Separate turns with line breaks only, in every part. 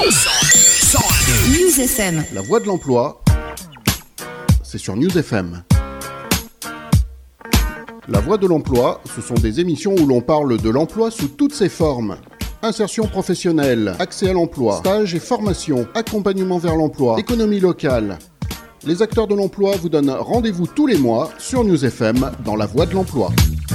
News FM.
La voix de l'emploi, c'est sur News FM. La voix de l'emploi, ce sont des émissions où l'on parle de l'emploi sous toutes ses formes. Insertion professionnelle, accès à l'emploi, stage et formation, accompagnement vers l'emploi, économie locale. Les acteurs de l'emploi vous donnent rendez-vous tous les mois sur News FM dans La Voix de l'emploi.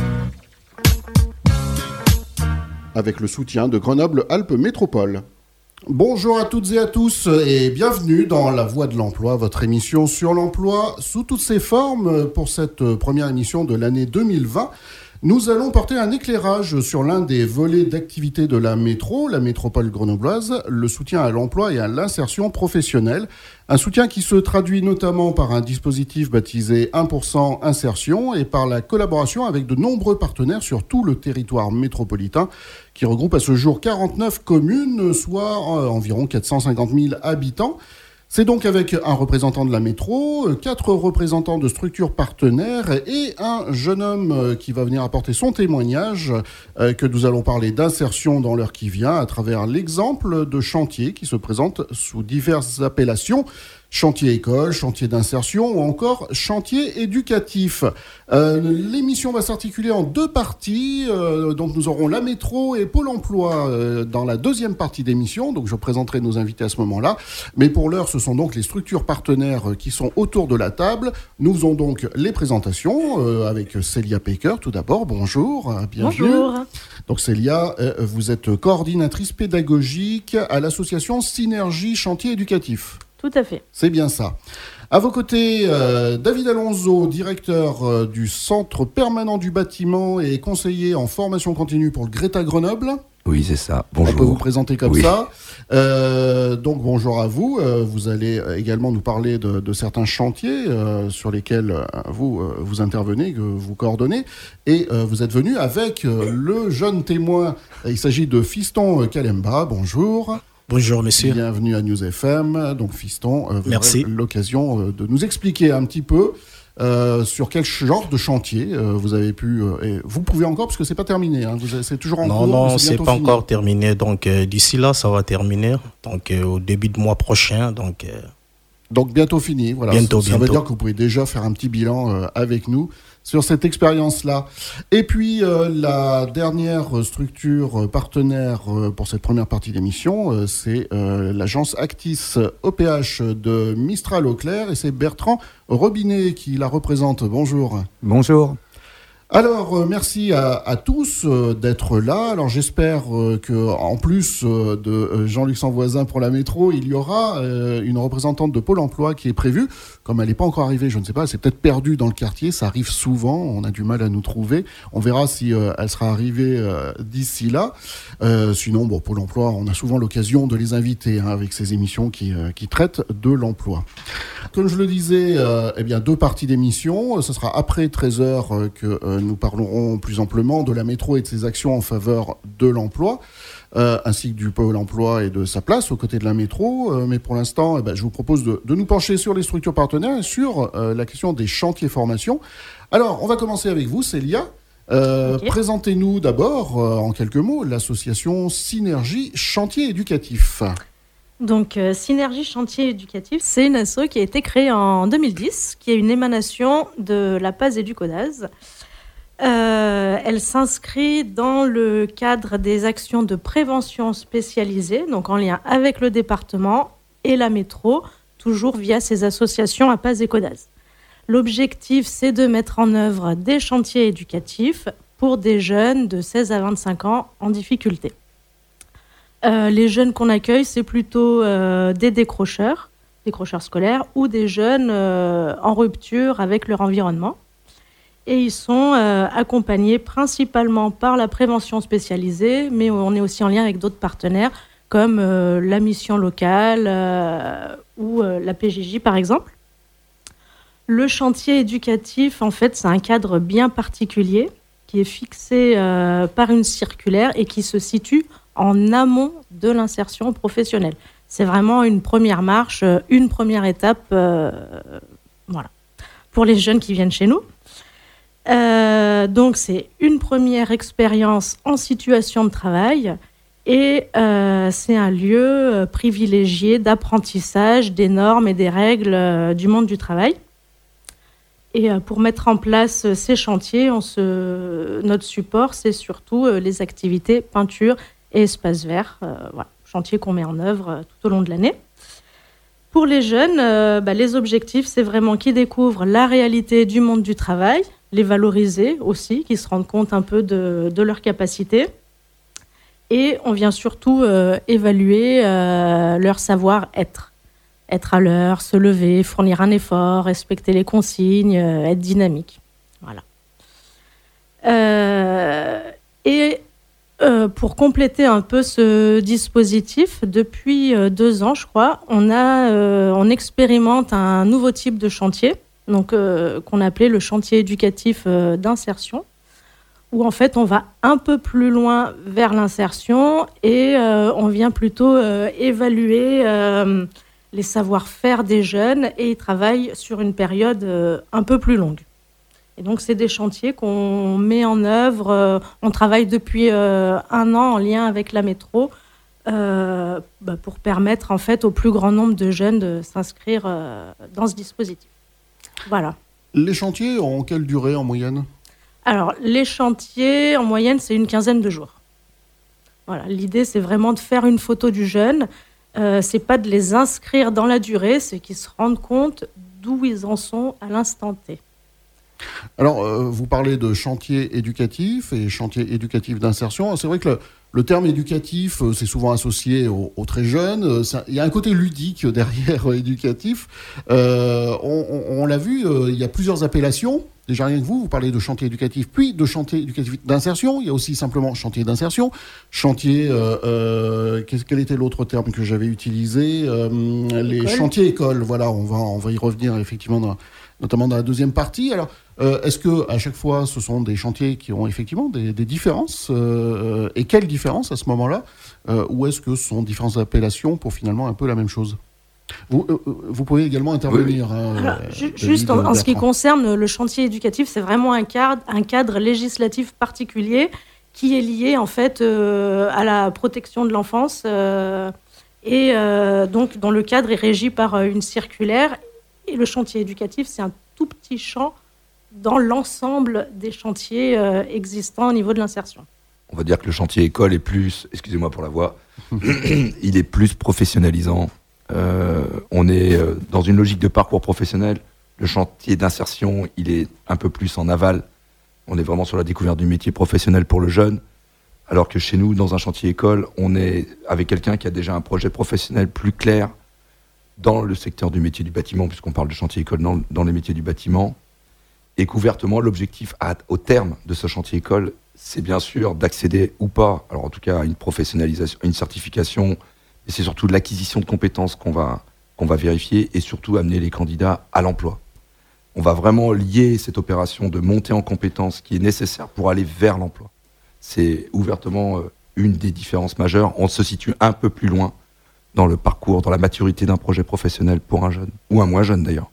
Avec le soutien de Grenoble-Alpes Métropole. Bonjour à toutes et à tous et bienvenue dans La Voix de l'emploi, votre émission sur l'emploi sous toutes ses formes pour cette première émission de l'année 2020. Nous allons porter un éclairage sur l'un des volets d'activité de la métropole grenobloise, le soutien à l'emploi et à l'insertion professionnelle. Un soutien qui se traduit notamment par un dispositif baptisé 1% insertion et par la collaboration avec de nombreux partenaires sur tout le territoire métropolitain qui regroupe à ce jour 49 communes, soit environ 450 000 habitants. C'est donc avec un représentant de la métro, 4 représentants de structures partenaires et un jeune homme qui va venir apporter son témoignage que nous allons parler d'insertion dans l'heure qui vient à travers l'exemple de chantiers qui se présentent sous diverses appellations. Chantier école, chantier d'insertion ou encore chantier éducatif. L'émission va s'articuler en 2 parties. Donc nous aurons la métro et Pôle emploi dans la deuxième partie d'émission. Donc je présenterai nos invités à ce moment-là. Mais pour l'heure, ce sont donc les structures partenaires qui sont autour de la table. Nous faisons donc les présentations avec Célia Pecker. Tout d'abord, bonjour. Bienvenue.
Bonjour.
Donc Célia, vous êtes coordinatrice pédagogique à l'association Synergie Chantier Éducatif.
Tout à fait.
C'est bien ça. À vos côtés, David Alonso, directeur du Centre permanent du bâtiment et conseiller en formation continue pour le Greta Grenoble.
Oui, c'est ça. Bonjour.
On peut vous présenter comme
oui.
ça. Donc bonjour à vous. Vous allez également nous parler de certains chantiers sur lesquels vous intervenez, que vous coordonnez. Et vous êtes venu avec le jeune témoin. Il s'agit de Fiston Kalemba. Bonjour.
Bonjour monsieur.
Bienvenue à News FM. Donc Fiston, vous
Merci.
aurez l'occasion de nous expliquer un petit peu sur quel genre de chantier vous avez pu... et vous pouvez encore, parce que c'est pas terminé, hein, c'est toujours en cours.
Non, c'est pas
fini.
encore terminé. Donc d'ici là, ça va terminer. Donc au début de mois prochain. Donc
bientôt fini. Voilà.
Bientôt.
Ça veut dire que vous pouvez déjà faire un petit bilan avec nous sur cette expérience-là. Et puis, la dernière structure partenaire pour cette première partie d'émission, c'est l'agence Actis OPH de Mistral-Auclair, et c'est Bertrand Robinet qui la représente. Bonjour.
Bonjour.
Alors, merci à tous d'être là. Alors, j'espère que en plus de Jean-Luc Sanvoisin pour la métro, il y aura une représentante de Pôle emploi qui est prévue. Comme elle n'est pas encore arrivée, je ne sais pas, elle s'est peut-être perdue dans le quartier. Ça arrive souvent, on a du mal à nous trouver. On verra si elle sera arrivée d'ici là. Sinon, Pôle emploi, on a souvent l'occasion de les inviter avec ces émissions qui traitent de l'emploi. Comme je le disais, 2 parties d'émission. Ce sera après 13h que nous parlerons plus amplement de la métro et de ses actions en faveur de l'emploi, ainsi que du Pôle emploi et de sa place aux côtés de la métro. Mais pour l'instant, je vous propose de nous pencher sur les structures partenaires et sur la question des chantiers formation. Alors, on va commencer avec vous, Célia. Okay. Présentez-nous d'abord, en quelques mots, l'association Synergie Chantier Éducatif.
Donc, Synergie Chantier Éducatif, c'est une asso qui a été créée en 2010, qui est une émanation de la PAS et du CODAS. Elle s'inscrit dans le cadre des actions de prévention spécialisées, donc en lien avec le département et la métro, toujours via ces associations à PAS et CODAS. L'objectif, c'est de mettre en œuvre des chantiers éducatifs pour des jeunes de 16 à 25 ans en difficulté. Les jeunes qu'on accueille, c'est plutôt des décrocheurs scolaires ou des jeunes en rupture avec leur environnement. Et ils sont accompagnés principalement par la prévention spécialisée, mais on est aussi en lien avec d'autres partenaires comme la mission locale ou la PJJ par exemple. Le chantier éducatif, en fait, c'est un cadre bien particulier qui est fixé par une circulaire et qui se situe en amont de l'insertion professionnelle. C'est vraiment une première marche, une première étape pour les jeunes qui viennent chez nous. Donc, c'est une première expérience en situation de travail Et c'est un lieu privilégié d'apprentissage des normes et des règles du monde du travail. Et pour mettre en place ces chantiers, notre support, c'est surtout les activités peinture et espaces verts. Voilà, chantier qu'on met en œuvre tout au long de l'année. Pour les jeunes, les objectifs, c'est vraiment qu'ils découvrent la réalité du monde du travail, les valoriser aussi, qu'ils se rendent compte un peu de leurs capacités. Et on vient surtout évaluer leur savoir-être. Être à l'heure, se lever, fournir un effort, respecter les consignes, être dynamique. Voilà. Pour compléter un peu ce dispositif, depuis 2 ans, je crois, on expérimente un nouveau type de chantier, donc, qu'on appelait le chantier éducatif d'insertion, où en fait on va un peu plus loin vers l'insertion et on vient plutôt évaluer les savoir-faire des jeunes et ils travaillent sur une période un peu plus longue. Et donc c'est des chantiers qu'on met en œuvre, on travaille depuis 1 an en lien avec la métro pour permettre en fait au plus grand nombre de jeunes de s'inscrire dans ce dispositif. Voilà.
Les chantiers ont quelle durée en moyenne ?
Alors, les chantiers, en moyenne, c'est une 15aine de jours. Voilà, l'idée, c'est vraiment de faire une photo du jeune. C'est pas de les inscrire dans la durée, c'est qu'ils se rendent compte d'où ils en sont à l'instant T.
Alors, vous parlez de chantier éducatif et chantier éducatif d'insertion. C'est vrai que le terme éducatif, c'est souvent associé aux très jeunes. Il y a un côté ludique derrière éducatif. On l'a vu, il y a plusieurs appellations. Déjà rien que vous parlez de chantier éducatif, puis de chantier éducatif d'insertion. Il y a aussi simplement chantier d'insertion. Chantier, quel était l'autre terme que j'avais utilisé ? Les chantiers écoles. Voilà, on va y revenir effectivement notamment dans la deuxième partie. Alors, est-ce que à chaque fois, ce sont des chantiers qui ont effectivement des différences et quelles différences à ce moment-là ou est-ce que ce sont différentes appellations pour finalement un peu la même chose ? Vous pouvez également intervenir.
Oui. Alors, juste en ce qui concerne le chantier éducatif, c'est vraiment un cadre législatif particulier qui est lié en fait à la protection de l'enfance et donc dont le cadre est régi par une circulaire. Et le chantier éducatif, c'est un tout petit champ dans l'ensemble des chantiers existants au niveau de l'insertion.
On va dire que le chantier école est plus, excusez-moi pour la voix, il est plus professionnalisant. On est dans une logique de parcours professionnel. Le chantier d'insertion, il est un peu plus en aval. On est vraiment sur la découverte du métier professionnel pour le jeune. Alors que chez nous, dans un chantier école, on est avec quelqu'un qui a déjà un projet professionnel plus clair dans le secteur du métier du bâtiment, puisqu'on parle de chantier école dans les métiers du bâtiment. Et qu'ouvertement, l'objectif au terme de ce chantier école, c'est bien sûr d'accéder ou pas, alors en tout cas à une professionnalisation, à une certification, et c'est surtout de l'acquisition de compétences qu'on va vérifier et surtout amener les candidats à l'emploi. On va vraiment lier cette opération de montée en compétences qui est nécessaire pour aller vers l'emploi. C'est ouvertement une des différences majeures. On se situe un peu plus loin dans le parcours, dans la maturité d'un projet professionnel pour un jeune, ou un moins jeune d'ailleurs.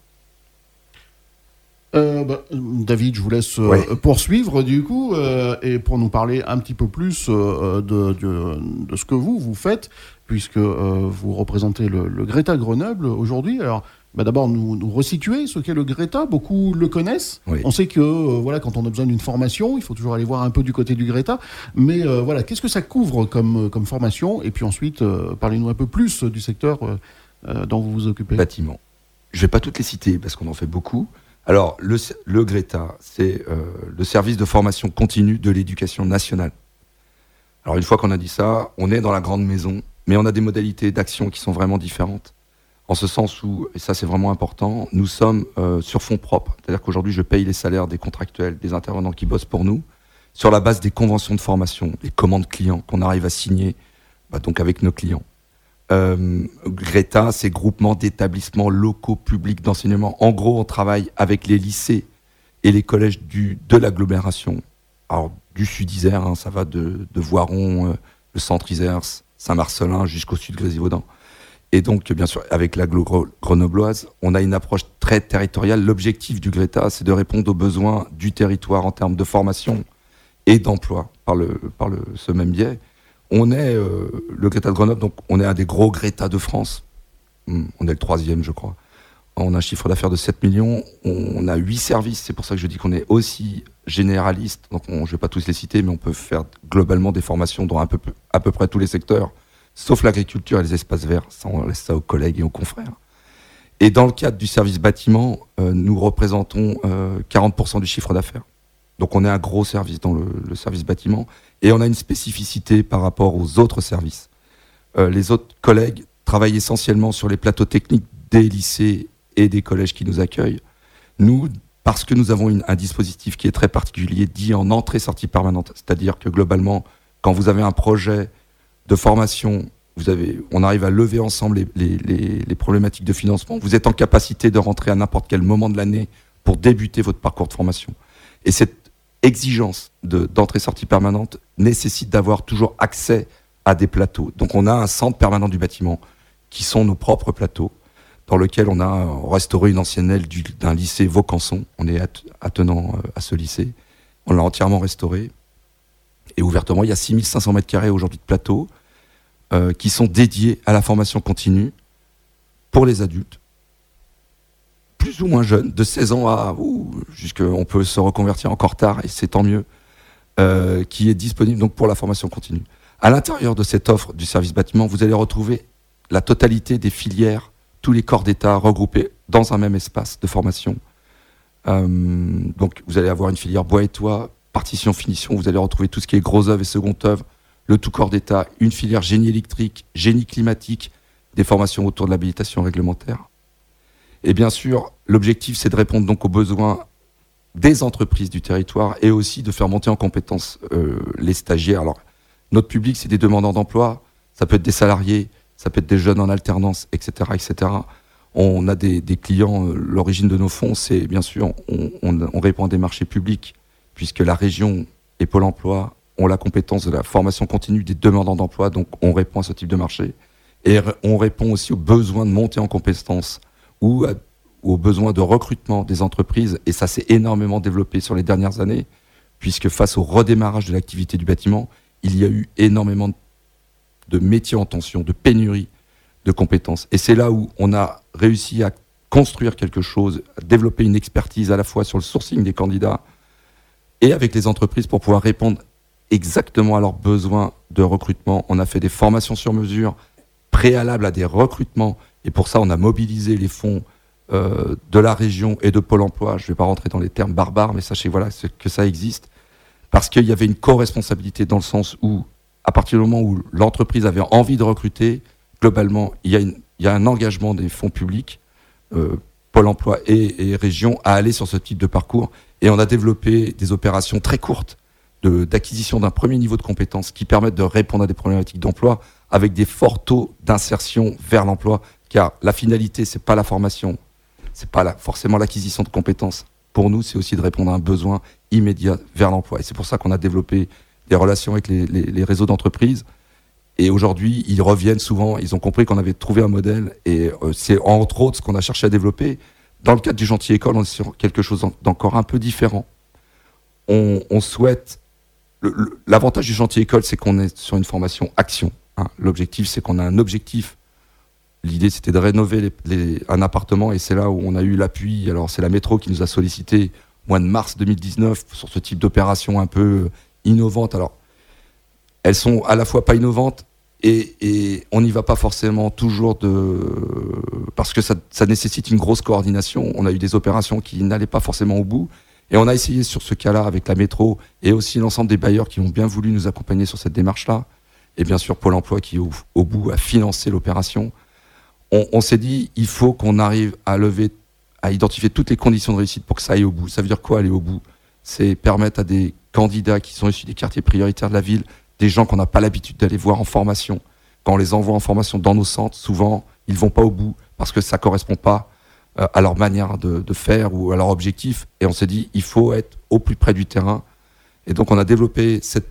David, je vous laisse poursuivre du coup et pour nous parler un petit peu plus de ce que vous faites, puisque vous représentez le Greta Grenoble aujourd'hui. Alors, d'abord, nous resituer ce qu'est le Greta. Beaucoup le connaissent. Oui. On sait que quand on a besoin d'une formation, il faut toujours aller voir un peu du côté du Greta. Mais qu'est-ce que ça couvre comme formation ? Et puis ensuite, parlez-nous un peu plus du secteur dont vous vous occupez.
Bâtiment. Je ne vais pas toutes les citer parce qu'on en fait beaucoup. Alors, le Greta, c'est le service de formation continue de l'éducation nationale. Alors, une fois qu'on a dit ça, on est dans la grande maison, mais on a des modalités d'action qui sont vraiment différentes. En ce sens où, et ça c'est vraiment important, nous sommes sur fonds propres. C'est-à-dire qu'aujourd'hui, je paye les salaires des contractuels, des intervenants qui bossent pour nous, sur la base des conventions de formation, des commandes clients qu'on arrive à signer donc avec nos clients. Greta, c'est groupement d'établissements locaux publics d'enseignement. En gros, on travaille avec les lycées et les collèges de l'agglomération. Alors, du sud-Isère, ça va de Voiron, le centre Isère, Saint-Marcelin, jusqu'au sud Grésivaudan. Et donc, bien sûr, avec l'agglo grenobloise, on a une approche très territoriale. L'objectif du Greta, c'est de répondre aux besoins du territoire en termes de formation et d'emploi par ce même biais. On est le Greta de Grenoble, donc on est un des gros Greta de France. On est le 3e, je crois. On a un chiffre d'affaires de 7 millions. On a 8 services. C'est pour ça que je dis qu'on est aussi généraliste. Donc je ne vais pas tous les citer, mais on peut faire globalement des formations dans à peu près tous les secteurs, sauf l'agriculture et les espaces verts. Ça, on laisse ça aux collègues et aux confrères. Et dans le cadre du service bâtiment, nous représentons 40% du chiffre d'affaires. Donc on est un gros service dans le service bâtiment. Et on a une spécificité par rapport aux autres services. Les autres collègues travaillent essentiellement sur les plateaux techniques des lycées et des collèges qui nous accueillent. Nous, parce que nous avons un dispositif qui est très particulier, dit en entrée-sortie permanente. C'est-à-dire que globalement, quand vous avez un projet de formation, on arrive à lever ensemble les problématiques de financement. Vous êtes en capacité de rentrer à n'importe quel moment de l'année pour débuter votre parcours de formation. Et cette exigence d'entrée-sortie permanente nécessite d'avoir toujours accès à des plateaux. Donc on a un centre permanent du bâtiment qui sont nos propres plateaux, dans lequel on a restauré une ancienne aile d'un lycée Vaucanson. On est attenant à ce lycée. On l'a entièrement restauré. Et ouvertement, il y a 6500 m² aujourd'hui de plateaux qui sont dédiés à la formation continue pour les adultes, plus ou moins jeunes, de 16 ans à... jusqu'on peut se reconvertir encore tard, et c'est tant mieux, qui est disponible donc pour la formation continue. À l'intérieur de cette offre du service bâtiment, vous allez retrouver la totalité des filières, tous les corps d'État regroupés dans un même espace de formation. Donc vous allez avoir une filière bois et toit, partition, finition, vous allez retrouver tout ce qui est gros œuvre et second œuvre, le tout corps d'État, une filière génie électrique, génie climatique, des formations autour de l'habilitation réglementaire. Et bien sûr, l'objectif, c'est de répondre donc aux besoins des entreprises du territoire et aussi de faire monter en compétence les stagiaires. Alors, notre public, c'est des demandeurs d'emploi, ça peut être des salariés, ça peut être des jeunes en alternance, etc., etc. On a des clients, l'origine de nos fonds, c'est bien sûr, on répond à des marchés publics, puisque la région et Pôle emploi ont la compétence de la formation continue des demandeurs d'emploi, donc on répond à ce type de marché. Et on répond aussi aux besoins de monter en compétences ou aux besoins de recrutement des entreprises, et ça s'est énormément développé sur les dernières années, puisque face au redémarrage de l'activité du bâtiment, il y a eu énormément de métiers en tension, de pénurie de compétences. Et c'est là où on a réussi à construire quelque chose, à développer une expertise à la fois sur le sourcing des candidats et avec les entreprises pour pouvoir répondre exactement à leurs besoins de recrutement. On a fait des formations sur mesure préalables à des recrutements, et pour ça on a mobilisé les fonds de la région et de Pôle emploi. Je ne vais pas rentrer dans les termes barbares, mais sachez que ça existe, parce qu'il y avait une co-responsabilité dans le sens où, à partir du moment où l'entreprise avait envie de recruter, globalement, il y a un engagement des fonds publics, Pôle emploi et région, à aller sur ce type de parcours. Et on a développé des opérations très courtes d'acquisition d'un premier niveau de compétences qui permettent de répondre à des problématiques d'emploi avec des forts taux d'insertion vers l'emploi. Car la finalité, c'est pas la formation, c'est pas forcément l'acquisition de compétences. Pour nous, c'est aussi de répondre à un besoin immédiat vers l'emploi. Et c'est pour ça qu'on a développé des relations avec les réseaux d'entreprises. Et aujourd'hui, ils reviennent souvent, ils ont compris qu'on avait trouvé un modèle, et c'est entre autres ce qu'on a cherché à développer. Dans le cadre du chantier école, on est sur quelque chose d'encore un peu différent. On souhaite... L'avantage du chantier école, c'est qu'on est sur une formation action. L'objectif, c'est qu'on a un objectif. L'idée, c'était de rénover un appartement, et c'est là où on a eu l'appui. Alors, c'est la métro qui nous a sollicité au mois de mars 2019 sur ce type d'opération un peu innovante. Alors, elles sont à la fois pas innovantes, et on n'y va pas forcément toujours parce que ça nécessite une grosse coordination. On a eu des opérations qui n'allaient pas forcément au bout. Et on a essayé sur ce cas-là avec la métro et aussi l'ensemble des bailleurs qui ont bien voulu nous accompagner sur cette démarche-là. Et bien sûr, Pôle emploi qui, au bout, a financé l'opération. On s'est dit, il faut qu'on arrive à identifier toutes les conditions de réussite pour que ça aille au bout. Ça veut dire quoi, aller au bout ? C'est permettre à des candidats qui sont issus des quartiers prioritaires de la ville, des gens qu'on n'a pas l'habitude d'aller voir en formation. Quand on les envoie en formation dans nos centres, souvent, ils ne vont pas au bout parce que ça ne correspond pas à leur manière de faire ou à leur objectif. Et on s'est dit, il faut être au plus près du terrain. Et donc, on a développé cette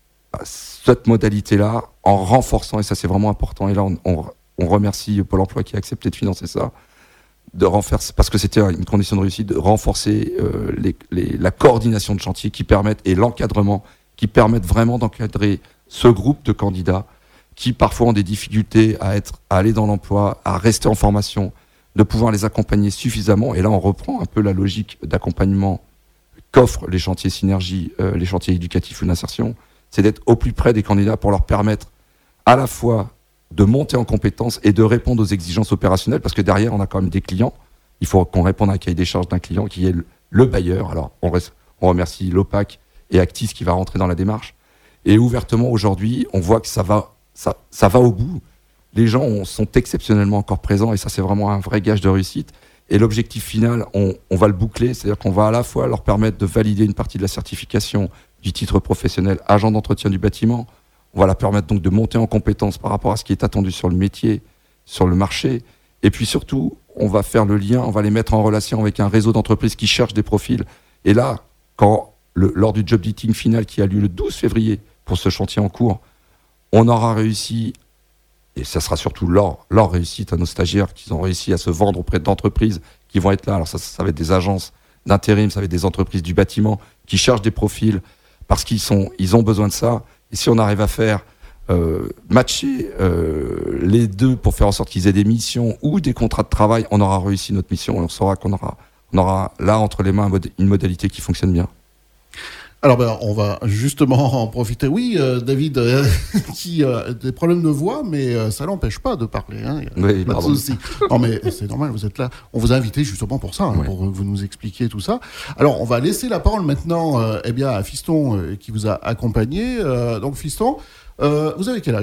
modalité-là en renforçant, et ça c'est vraiment important, et là on remercie Pôle emploi qui a accepté de financer ça, parce que c'était une condition de réussite, de renforcer la coordination de chantier et l'encadrement qui permettent vraiment d'encadrer ce groupe de candidats qui parfois ont des difficultés à aller dans l'emploi, à rester en formation, de pouvoir les accompagner suffisamment. Et là, on reprend un peu la logique d'accompagnement qu'offrent les chantiers synergie, les chantiers éducatifs ou d'insertion, c'est d'être au plus près des candidats pour leur permettre à la fois de monter en compétences et de répondre aux exigences opérationnelles, parce que derrière, on a quand même des clients. Il faut qu'on réponde à un cahier des charges d'un client qui est le bailleur. Alors, on remercie l'OPAC et Actis qui va rentrer dans la démarche. Et ouvertement, aujourd'hui, on voit que ça va au bout. Les gens sont exceptionnellement encore présents et ça, c'est vraiment un vrai gage de réussite. Et l'objectif final, on va le boucler, c'est-à-dire qu'on va à la fois leur permettre de valider une partie de la certification du titre professionnel agent d'entretien du bâtiment. On va leur permettre donc de monter en compétence par rapport à ce qui est attendu sur le métier, sur le marché. Et puis surtout, on va faire le lien, on va les mettre en relation avec un réseau d'entreprises qui cherchent des profils. Et là, lors du job dating final qui a lieu le 12 février pour ce chantier en cours, on aura réussi, et ça sera surtout leur réussite à nos stagiaires qui ont réussi à se vendre auprès d'entreprises qui vont être là. Alors ça va être des agences d'intérim, ça va être des entreprises du bâtiment qui cherchent des profils parce qu'ils ont besoin de ça. Et si on arrive à faire matcher les deux pour faire en sorte qu'ils aient des missions ou des contrats de travail, on aura réussi notre mission et on saura qu'on aura là entre les mains une modalité qui fonctionne bien.
Alors on va justement en profiter. Oui, David, qui a des problèmes de voix, mais ça l'empêche pas de parler. Hein,
oui,
pas de souci. Non, mais c'est normal, vous êtes là. On vous a invité justement pour ça, pour vous nous expliquer tout ça. Alors, on va laisser la parole maintenant à Fiston qui vous a accompagné. Donc, Fiston, vous avez quel âge ?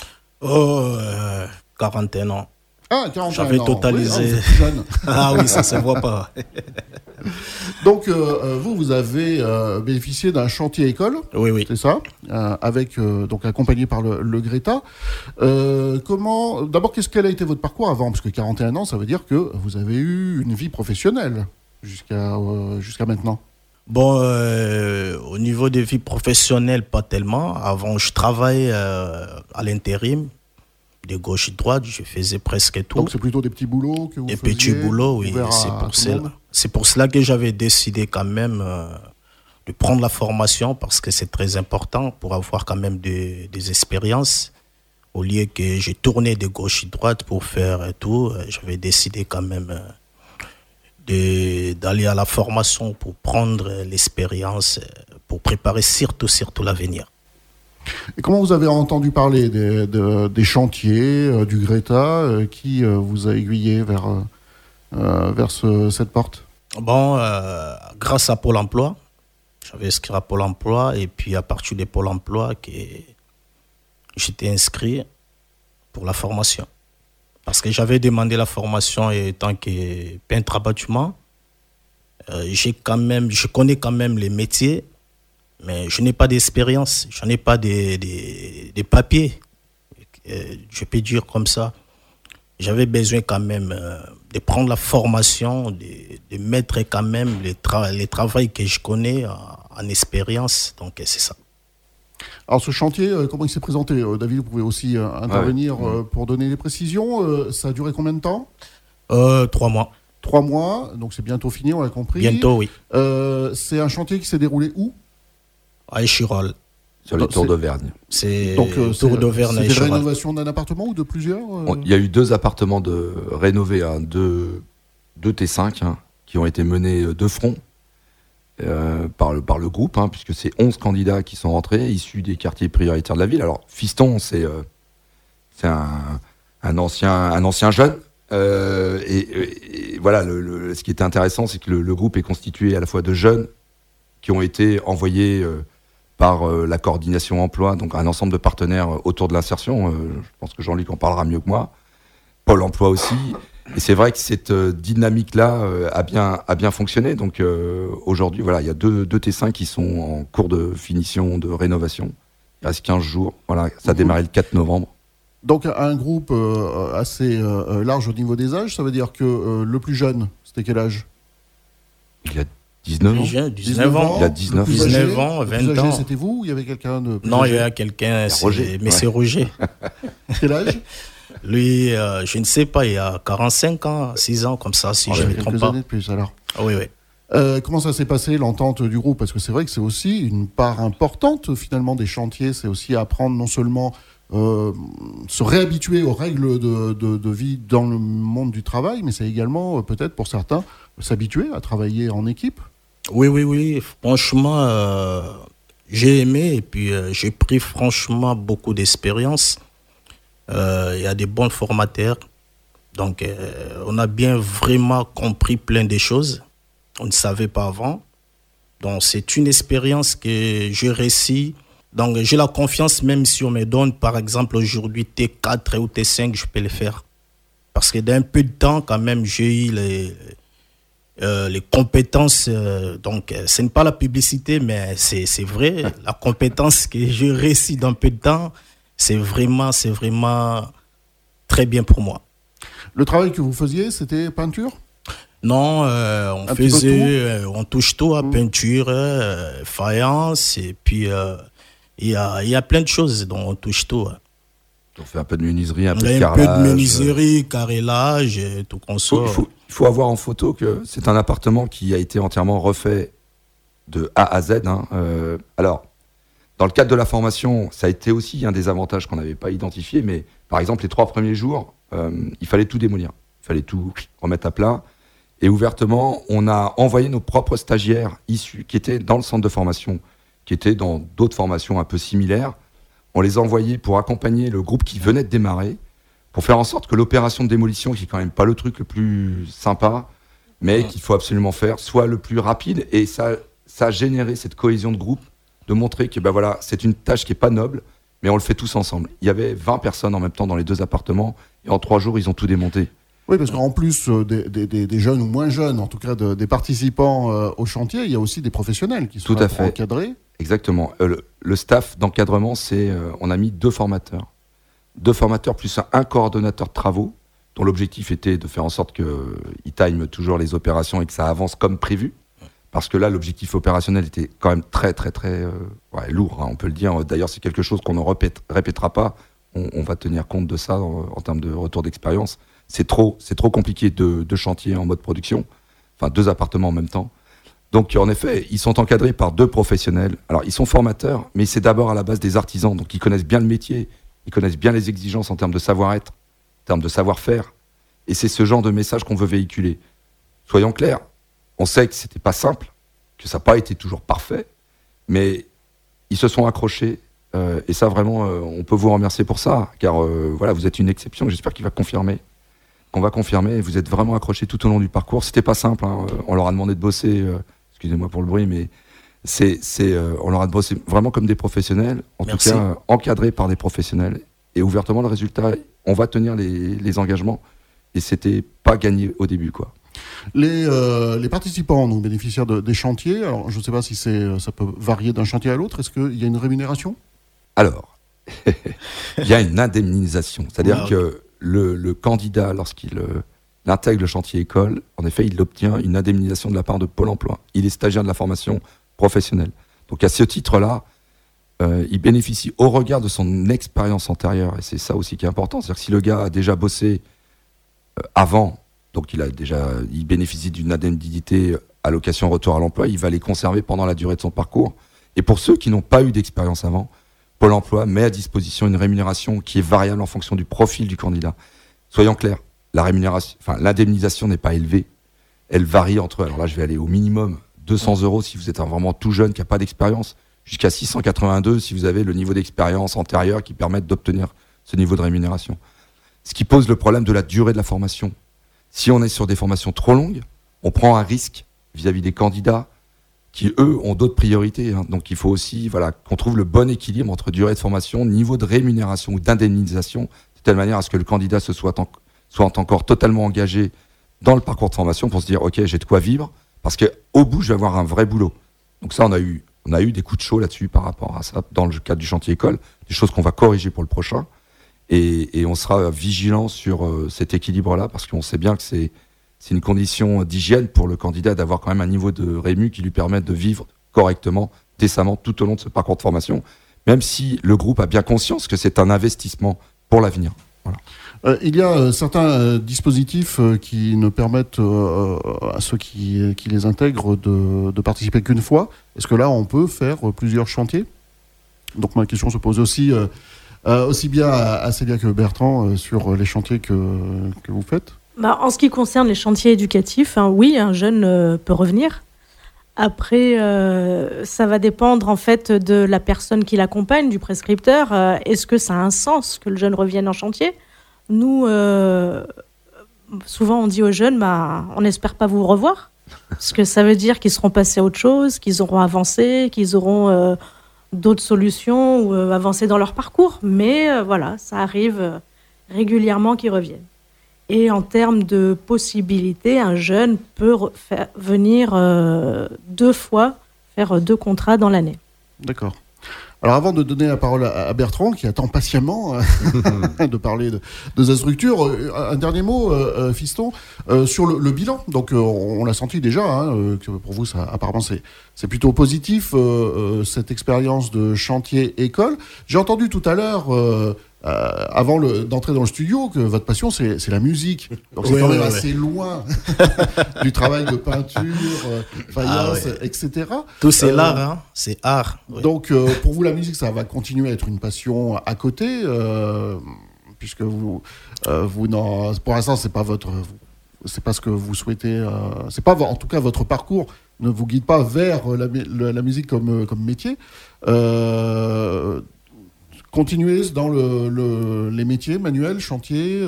41 ans.
Ah, 41 ans.
J'avais totalisé.
Oui, vous êtes jeune.
Ah oui, ça se voit pas.
Donc, vous avez bénéficié d'un chantier école.
Oui.
C'est ça, avec donc accompagné par le Greta. D'abord, quel a été votre parcours avant ? Parce que 41 ans, ça veut dire que vous avez eu une vie professionnelle jusqu'à maintenant.
Bon, au niveau des vies professionnelles, pas tellement. Avant, je travaillais à l'intérim. De gauche et de droite, je faisais presque tout.
Donc c'est plutôt des petits boulots que vous faisiez ?
Des petits boulots, oui. C'est pour cela que j'avais décidé quand même de prendre la formation parce que c'est très important pour avoir quand même des expériences. Au lieu que j'ai tourné de gauche et de droite pour faire tout, j'avais décidé quand même d'aller à la formation pour prendre l'expérience, pour préparer surtout l'avenir.
Et comment vous avez entendu parler des chantiers du Greta qui vous a aiguillé vers cette porte ?
Bon, grâce à Pôle emploi, j'avais inscrit à Pôle emploi et puis à partir de Pôle emploi, j'étais inscrit pour la formation. Parce que j'avais demandé la formation et tant que peintre à bâtiment, je connais quand même les métiers. Mais je n'ai pas d'expérience, je n'ai pas des papiers, je peux dire comme ça. J'avais besoin quand même de prendre la formation, de mettre quand même les travaux que je connais en expérience, donc c'est ça.
Alors ce chantier, comment il s'est présenté ? David, vous pouvez aussi intervenir pour donner des précisions. Ça a duré combien de temps ?
3 mois.
3 mois, donc c'est bientôt fini, on l'a compris.
Bientôt, oui.
C'est un chantier qui s'est déroulé où ?
À Échirol.
Sur les Tours d'Auvergne.
C'est Tours d'Auvergne à
Échirol. C'est des rénovations d'un appartement ou de plusieurs
Il y a eu 2 appartements rénovés, 2 T5 qui ont été menés de front par le groupe, puisque c'est 11 candidats qui sont rentrés, issus des quartiers prioritaires de la ville. Alors, Fiston, c'est un ancien jeune. Et voilà, ce qui était intéressant, c'est que le groupe est constitué à la fois de jeunes qui ont été envoyés par la coordination emploi, donc un ensemble de partenaires autour de l'insertion. Je pense que Jean-Luc en parlera mieux que moi. Pôle emploi aussi. Et c'est vrai que cette dynamique-là a bien fonctionné. Donc aujourd'hui, voilà, il y a 2 T5 qui sont en cours de finition, de rénovation. Il reste 15 jours. Voilà, ça a démarré le 4 novembre.
Donc un groupe assez large au niveau des âges. Ça veut dire que le plus jeune, c'était quel âge ?
Il a 19 ans.
19 ans.
Il a 19
ans, 20
plus âgé,
ans.
c'était vous ou il y avait quelqu'un de plus
Non,
âgé ?
il y a quelqu'un,
Roger.
mais c'est Roger.
Quel âge ?
Lui, je ne sais pas, il y a 45 ans, 6 ans, comme ça, si je ne me trompe
quelques
pas.
années de plus alors.
Oui.
Comment ça s'est passé, l'entente du groupe? Parce que c'est vrai que c'est aussi une part importante, finalement, des chantiers. C'est aussi apprendre non seulement se réhabituer aux règles de vie dans le monde du travail, mais c'est également, peut-être pour certains, s'habituer à travailler en équipe.
Oui. Franchement, j'ai aimé et puis j'ai pris franchement beaucoup d'expérience. Il y a des bons formateurs. Donc, on a bien vraiment compris plein de choses. On ne savait pas avant. Donc, c'est une expérience que je réussis. Donc, j'ai la confiance, même si on me donne, par exemple, aujourd'hui T4 ou T5, je peux le faire. Parce que d'un peu de temps, quand même, j'ai eu les compétences. Donc, ce n'est pas la publicité, mais c'est vrai. La compétence que je réussis dans peu de temps, c'est vraiment très bien pour moi.
Le travail que vous faisiez, c'était peinture?
Non, on touche tout à peinture, faïence, et puis il y a plein de choses dont on touche tout.
On fait un peu de menuiserie, un peu de carrelage.
Un peu de menuiserie, carrelage, tout qu'on soit.
Il faut avoir en photo que c'est un appartement qui a été entièrement refait de A à Z. Alors, dans le cadre de la formation, ça a été aussi un des avantages qu'on n'avait pas identifié, mais par exemple, les 3 premiers jours, il fallait tout démolir. Il fallait tout remettre à plat. Et ouvertement, on a envoyé nos propres stagiaires issus, qui étaient dans le centre de formation, qui étaient dans d'autres formations un peu similaires. On les a envoyés pour accompagner le groupe qui venait de démarrer, pour faire en sorte que l'opération de démolition, qui est quand même pas le truc le plus sympa, mais qu'il faut absolument faire, soit le plus rapide. Et ça a généré cette cohésion de groupe, de montrer que c'est une tâche qui est pas noble, mais on le fait tous ensemble. Il y avait 20 personnes en même temps dans les 2 appartements, et en 3 jours, ils ont tout démonté.
Oui, parce qu'en plus des jeunes ou moins jeunes, en tout cas des participants au chantier, il y a aussi des professionnels qui sont encadrés.
Exactement. Le staff d'encadrement, on a mis 2 formateurs. 2 formateurs plus un coordonnateur de travaux, dont l'objectif était de faire en sorte qu'ils time toujours les opérations et que ça avance comme prévu. Parce que là, l'objectif opérationnel était quand même très, très, très lourd, on peut le dire. D'ailleurs, c'est quelque chose qu'on ne répétera pas. On va tenir compte de ça en termes de retour d'expérience. C'est trop compliqué de chantier en mode production. Enfin, 2 appartements en même temps. Donc, en effet, ils sont encadrés par 2 professionnels. Alors, ils sont formateurs, mais c'est d'abord à la base des artisans. Donc, ils connaissent bien le métier. Ils connaissent bien les exigences en termes de savoir-être, en termes de savoir-faire. Et c'est ce genre de message qu'on veut véhiculer. Soyons clairs, on sait que c'était pas simple, que ça n'a pas été toujours parfait, mais ils se sont accrochés. Et ça, vraiment, on peut vous remercier pour ça, car vous êtes une exception. J'espère qu'on va confirmer. Vous êtes vraiment accrochés tout au long du parcours. C'était pas simple. On leur a demandé de bosser. Excusez-moi pour le bruit, mais on leur a bossé vraiment comme des professionnels. En
Merci.
tout cas, encadrés par des professionnels. Et ouvertement, le résultat, on va tenir les engagements. Et c'était pas gagné au début, quoi.
Les participants, donc bénéficiaires des chantiers, alors je ne sais pas si ça peut varier d'un chantier à l'autre. Est-ce qu'il y a une rémunération?
Alors, il y a une indemnisation. C'est-à-dire que le candidat, lorsqu'il intègre le chantier école, en effet, il obtient une indemnisation de la part de Pôle emploi. Il est stagiaire de la formation professionnelle. Donc, à ce titre-là, il bénéficie au regard de son expérience antérieure. Et c'est ça aussi qui est important. C'est-à-dire que si le gars a déjà bossé avant, donc il bénéficie d'une indemnité allocation retour à l'emploi, il va les conserver pendant la durée de son parcours. Et pour ceux qui n'ont pas eu d'expérience avant, Pôle emploi met à disposition une rémunération qui est variable en fonction du profil du candidat. Soyons clairs, l'indemnisation n'est pas élevée. Elle varie alors là je vais aller au minimum 200 € si vous êtes vraiment tout jeune qui n'a pas d'expérience, jusqu'à 682 si vous avez le niveau d'expérience antérieur qui permet d'obtenir ce niveau de rémunération. Ce qui pose le problème de la durée de la formation. Si on est sur des formations trop longues, on prend un risque vis-à-vis des candidats qui, eux, ont d'autres priorités. Donc, il faut aussi qu'on trouve le bon équilibre entre durée de formation, niveau de rémunération ou d'indemnisation, de telle manière à ce que le candidat soit encore totalement engagé dans le parcours de formation pour se dire « Ok, j'ai de quoi vivre, parce qu'au bout, je vais avoir un vrai boulot. » Donc ça, on a eu des coups de chaud là-dessus par rapport à ça, dans le cadre du chantier école, des choses qu'on va corriger pour le prochain. Et on sera vigilant sur cet équilibre-là, parce qu'on sait bien que c'est une condition d'hygiène pour le candidat d'avoir quand même un niveau de rému qui lui permette de vivre correctement, décemment, tout au long de ce parcours de formation, même si le groupe a bien conscience que c'est un investissement pour l'avenir. Voilà.
Il y a certains dispositifs qui ne permettent à ceux qui les intègrent de participer qu'une fois. Est-ce que là, on peut faire plusieurs chantiers ? Donc ma question se pose aussi bien à Célia que Bertrand sur les chantiers que vous faites.
En ce qui concerne les chantiers éducatifs, oui, un jeune peut revenir. Après, ça va dépendre en fait de la personne qui l'accompagne, du prescripteur. Est-ce que ça a un sens que le jeune revienne en chantier ? Nous, souvent on dit aux jeunes, on n'espère pas vous revoir, parce que ça veut dire qu'ils seront passés à autre chose, qu'ils auront avancé, qu'ils auront d'autres solutions ou avancé dans leur parcours. Mais voilà, ça arrive régulièrement qu'ils reviennent. Et en termes de possibilités, un jeune peut venir 2 fois, faire 2 contrats dans l'année.
D'accord. Alors avant de donner la parole à Bertrand, qui attend patiemment de parler de sa structure, un dernier mot, Fiston, sur le bilan. Donc on l'a senti déjà, que pour vous, ça, apparemment, c'est plutôt positif, cette expérience de chantier-école. J'ai entendu tout à l'heure... avant d'entrer dans le studio, que votre passion, c'est la musique. Donc c'est quand même assez loin du travail de peinture, faïence, etc.
Tout c'est l'art, c'est art. Oui.
Donc pour vous, la musique, ça va continuer à être une passion à côté, puisque vous pour l'instant, c'est pas ce que vous souhaitez. C'est pas, en tout cas, votre parcours ne vous guide pas vers la musique comme métier. Continuez dans les métiers manuels, chantiers,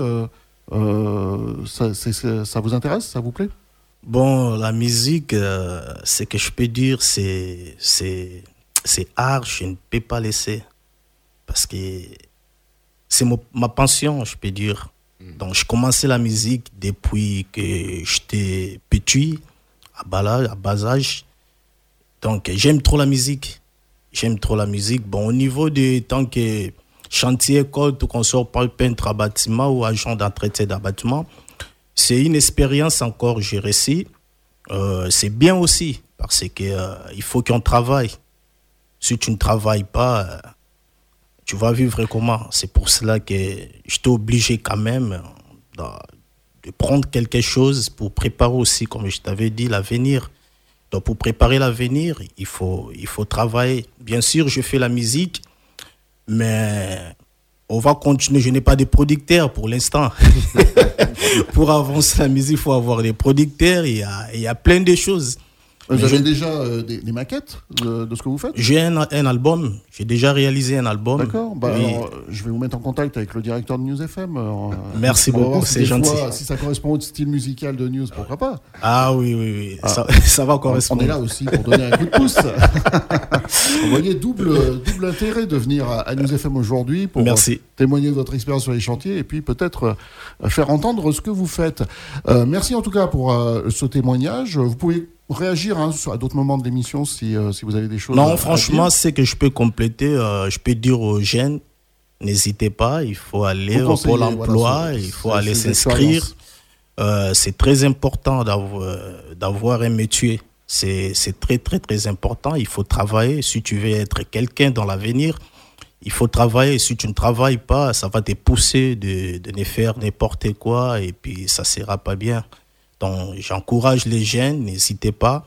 ça vous intéresse, ça vous plaît ?
Bon, la musique, ce que je peux dire, c'est art, je ne peux pas laisser. Parce que c'est ma passion, je peux dire. Donc, je commençais la musique depuis que j'étais petit, à bas âge. Donc, j'aime trop la musique. Bon, au niveau de tant que chantier, école, tout qu'on sort par peintre à bâtiment ou agent d'entretien d'un bâtiment, c'est une expérience encore que j'ai réussi. C'est bien aussi parce que il faut qu'on travaille. Si tu ne travailles pas, tu vas vivre comment ? C'est pour cela que j'étais obligé quand même de prendre quelque chose pour préparer aussi, comme je t'avais dit, l'avenir. Donc, pour préparer l'avenir, il faut travailler. Bien sûr, je fais la musique, mais on va continuer. Je n'ai pas de producteurs pour l'instant. Pour avancer la musique, il faut avoir des producteurs. Il y a plein de choses.
Vous avez déjà des maquettes de ce que vous faites ?
J'ai un album. J'ai déjà réalisé un album.
D'accord. Oui. Alors, je vais vous mettre en contact avec le directeur de News FM.
Merci beaucoup, c'est gentil.
Si ça correspond au style musical de News, pourquoi pas ?
Ah oui. Ça va correspondre.
On est là aussi pour donner un coup de pouce. Vous voyez, double intérêt de venir à News FM aujourd'hui pour témoigner de votre expérience sur les chantiers et puis peut-être faire entendre ce que vous faites. Merci en tout cas pour ce témoignage. Vous pouvez réagir à d'autres moments de l'émission si vous avez des choses à
franchement,
dire.
c'est que je peux compléter. Je peux dire aux jeunes, n'hésitez pas, il faut aller au Pôle emploi, il faut aller s'inscrire. C'est très important d'avoir un métier. C'est très, très, très important. Il faut travailler. Si tu veux être quelqu'un dans l'avenir, il faut travailler. Si tu ne travailles pas, ça va te pousser de ne faire n'importe quoi et puis ça ne sera pas bien. Donc, j'encourage les jeunes, n'hésitez pas.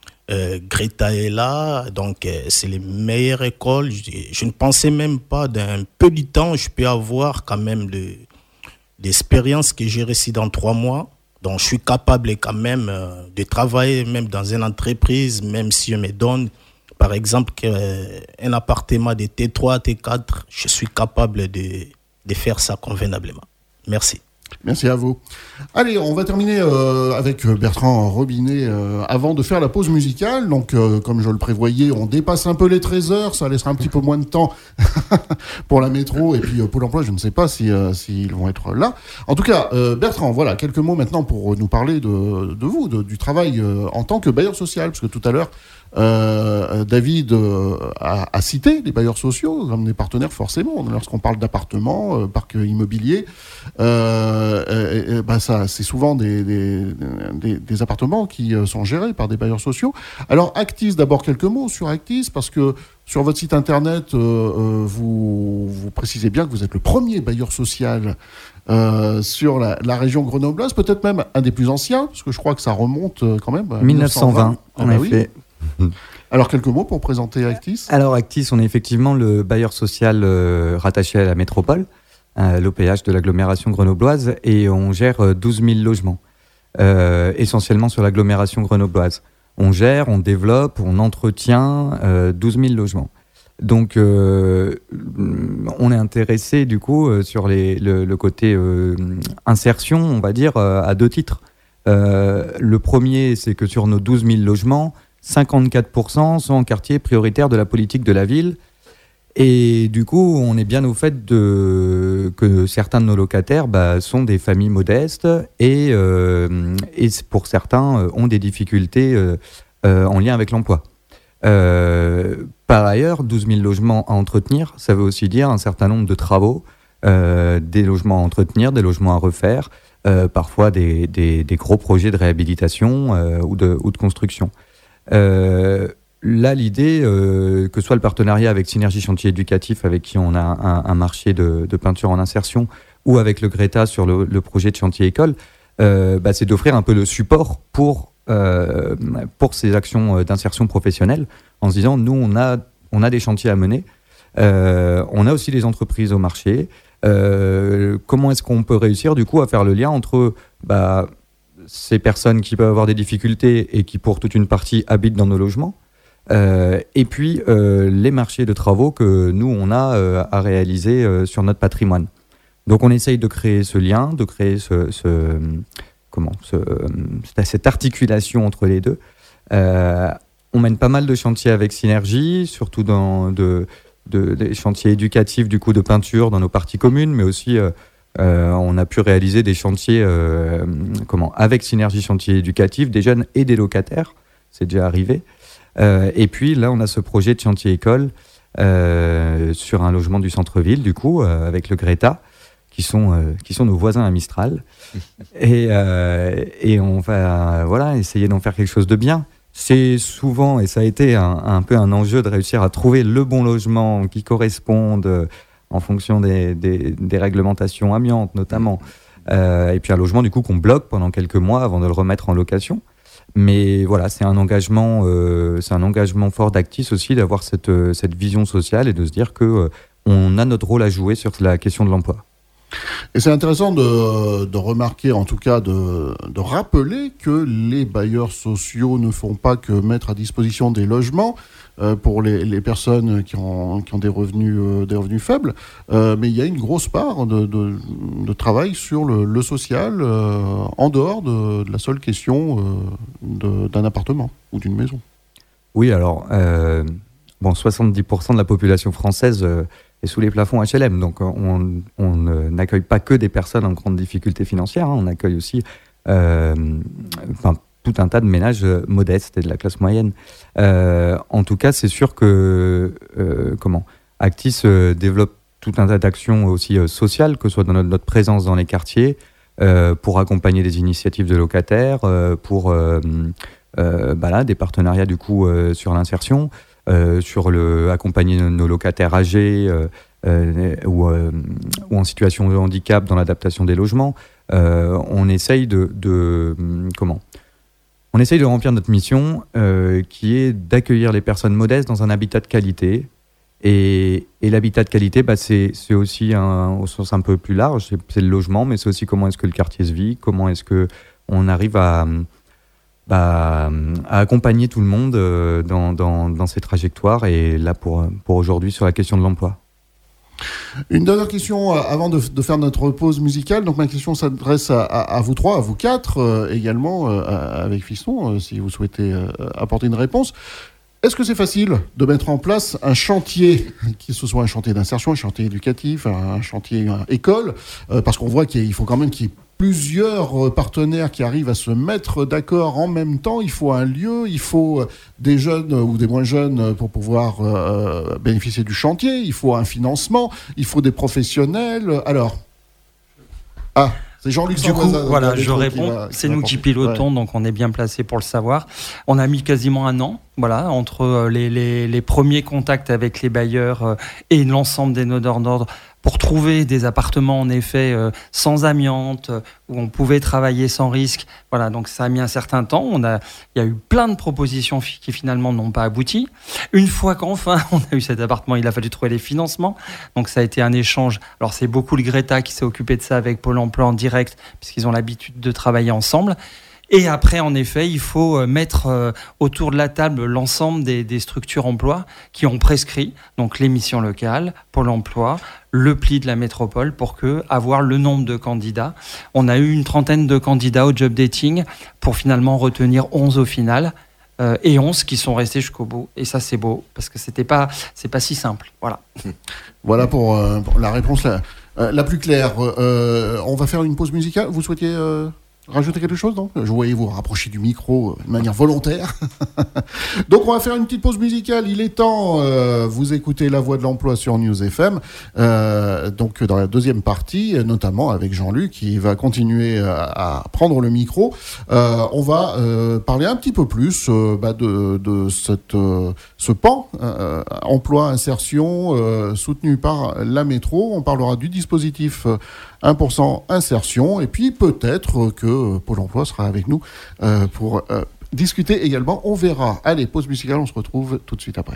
Greta est là, donc c'est les meilleures écoles. Je ne pensais même pas d'un peu du temps, je peux avoir quand même d'expérience que j'ai réussi dans 3 mois. Donc, je suis capable quand même de travailler même dans une entreprise, même si on me donne, par exemple, un appartement de T3, T4, je suis capable de faire ça convenablement. Merci.
Merci à vous. Allez, on va terminer avec Bertrand Robinet avant de faire la pause musicale. Donc, comme je le prévoyais, on dépasse un peu les 13h. Ça laissera un petit peu moins de temps pour la métro. Et puis, Pôle emploi, je ne sais pas s'ils vont être là. En tout cas, Bertrand, voilà, quelques mots maintenant pour nous parler de vous, du travail en tant que bailleur social. Parce que tout à l'heure, David a cité les bailleurs sociaux comme des partenaires forcément. Lorsqu'on parle d'appartements, parc immobilier, ça, c'est souvent des appartements qui sont gérés par des bailleurs sociaux. Alors Actis, d'abord quelques mots sur Actis, parce que Sur votre site internet, vous précisez bien que vous êtes le premier bailleur social sur la région grenobloise, peut-être même un des plus anciens, parce que je crois que ça remonte quand même à
1920, en effet.
Oui. Alors, quelques mots pour présenter Actis.
Alors, Actis, on est effectivement le bailleur social rattaché à la métropole, l'OPH de l'agglomération grenobloise, et on gère 12 000 logements, essentiellement sur l'agglomération grenobloise. On gère, on développe, on entretient 12 000 logements. Donc, on est intéressé, du coup, sur le côté insertion, on va dire, à 2 titres. Le premier, c'est que sur nos 12 000 logements, 54% sont en quartier prioritaire de la politique de la ville. Et du coup, on est bien au fait que certains de nos locataires sont des familles modestes et pour certains ont des difficultés en lien avec l'emploi. Par ailleurs, 12 000 logements à entretenir, ça veut aussi dire un certain nombre de travaux, des logements à entretenir, des logements à refaire, parfois des gros projets de réhabilitation ou de construction. Là, l'idée, que ce soit le partenariat avec Synergie Chantier Éducatif, avec qui on a un marché de peinture en insertion, ou avec le Greta sur le projet de chantier école, c'est d'offrir un peu le support pour ces actions d'insertion professionnelle, en se disant, nous, on a des chantiers à mener, on a aussi des entreprises au marché, comment est-ce qu'on peut réussir, du coup, à faire le lien entre ces personnes qui peuvent avoir des difficultés et qui, pour toute une partie, habitent dans nos logements, et puis les marchés de travaux que nous on a à réaliser sur notre patrimoine. Donc on essaye de créer ce lien, de créer cette articulation entre les deux. On mène pas mal de chantiers avec Synergie, surtout dans des chantiers éducatifs du coup de peinture dans nos parties communes, mais aussi on a pu réaliser des chantiers avec Synergie Chantier Éducatif, des jeunes et des locataires, c'est déjà arrivé. Et puis là, on a ce projet de chantier école sur un logement du centre-ville, du coup, avec le Greta, qui sont nos voisins à Mistral. Et on va essayer d'en faire quelque chose de bien. C'est souvent, et ça a été un peu un enjeu de réussir à trouver le bon logement qui corresponde en fonction des réglementations amiantes, notamment. Et puis un logement, du coup, qu'on bloque pendant quelques mois avant de le remettre en location. Mais voilà, c'est un engagement fort d'Actis aussi d'avoir cette vision sociale et de se dire que on a notre rôle à jouer sur la question de l'emploi.
Et c'est intéressant de remarquer, en tout cas de rappeler que les bailleurs sociaux ne font pas que mettre à disposition des logements pour les personnes qui ont des revenus faibles, mais il y a une grosse part de travail sur le social en dehors de la seule question d'un appartement ou d'une maison.
Oui, alors 70% de la population française est sous les plafonds HLM, donc on n'accueille pas que des personnes en grande difficulté financière, on accueille aussi tout un tas de ménages modestes et de la classe moyenne. En tout cas, c'est sûr que Actis développe tout un tas d'actions aussi sociales, que ce soit dans notre présence dans les quartiers, pour accompagner des initiatives de locataires, pour des partenariats du coup sur l'insertion, sur accompagner nos locataires âgés ou en situation de handicap dans l'adaptation des logements. On essaye on essaye de remplir notre mission qui est d'accueillir les personnes modestes dans un habitat de qualité. Et l'habitat de qualité, c'est aussi au sens un peu plus large, c'est le logement, mais c'est aussi comment est-ce que le quartier se vit, comment est-ce qu'on arrive à accompagner tout le monde dans ces trajectoires, et là pour aujourd'hui sur la question de l'emploi.
Une dernière question avant de faire notre pause musicale. Donc ma question s'adresse à vous trois, à vous quatre également, avec Fiston, si vous souhaitez apporter une réponse. Est-ce que c'est facile de mettre en place un chantier, que ce soit un chantier d'insertion, un chantier éducatif, un chantier école, parce qu'on voit qu'il faut quand même qu'il y ait plusieurs partenaires qui arrivent à se mettre d'accord en même temps. Il faut un lieu, il faut des jeunes ou des moins jeunes pour pouvoir bénéficier du chantier, il faut un financement, il faut des professionnels. Alors, C'est Jean-Luc
Du coup,
Samboisa,
voilà, je réponds. C'est nous qui pilotons, donc on est bien placé pour le savoir. On a mis quasiment un an, voilà, entre les premiers contacts avec les bailleurs et l'ensemble des donneurs d'ordre pour trouver des appartements, en effet, sans amiante, où on pouvait travailler sans risque. Voilà, donc ça a mis un certain temps. Il y a eu plein de propositions qui finalement n'ont pas abouti. Une fois qu'enfin on a eu cet appartement, il a fallu trouver les financements. Donc ça a été un échange. Alors c'est beaucoup le Greta qui s'est occupé de ça avec Pôle emploi en direct, puisqu'ils ont l'habitude de travailler ensemble. Et après, en effet, il faut mettre autour de la table l'ensemble des structures emploi qui ont prescrit, donc les missions locales, Pôle emploi, le pli de la métropole, pour avoir le nombre de candidats. On a eu une trentaine de candidats au job dating pour finalement retenir 11 au final, et 11 qui sont restés jusqu'au bout. Et ça, c'est beau, parce que c'est pas si simple. Voilà.
Voilà pour la réponse la plus claire. On va faire une pause musicale. Vous souhaitiez rajouter quelque chose, non ? Je voyais vous rapprocher du micro de manière volontaire. Donc on va faire une petite pause musicale. Il est temps, vous écoutez La Voix de l'Emploi sur News FM. Donc dans la deuxième partie, notamment avec Jean-Luc, qui va continuer à prendre le micro. On va parler un petit peu plus de ce pan emploi insertion soutenu par la métro. On parlera du dispositif 1% insertion, et puis peut-être que Pôle emploi sera avec nous pour discuter également. On verra. Allez, pause musicale, on se retrouve tout de suite après.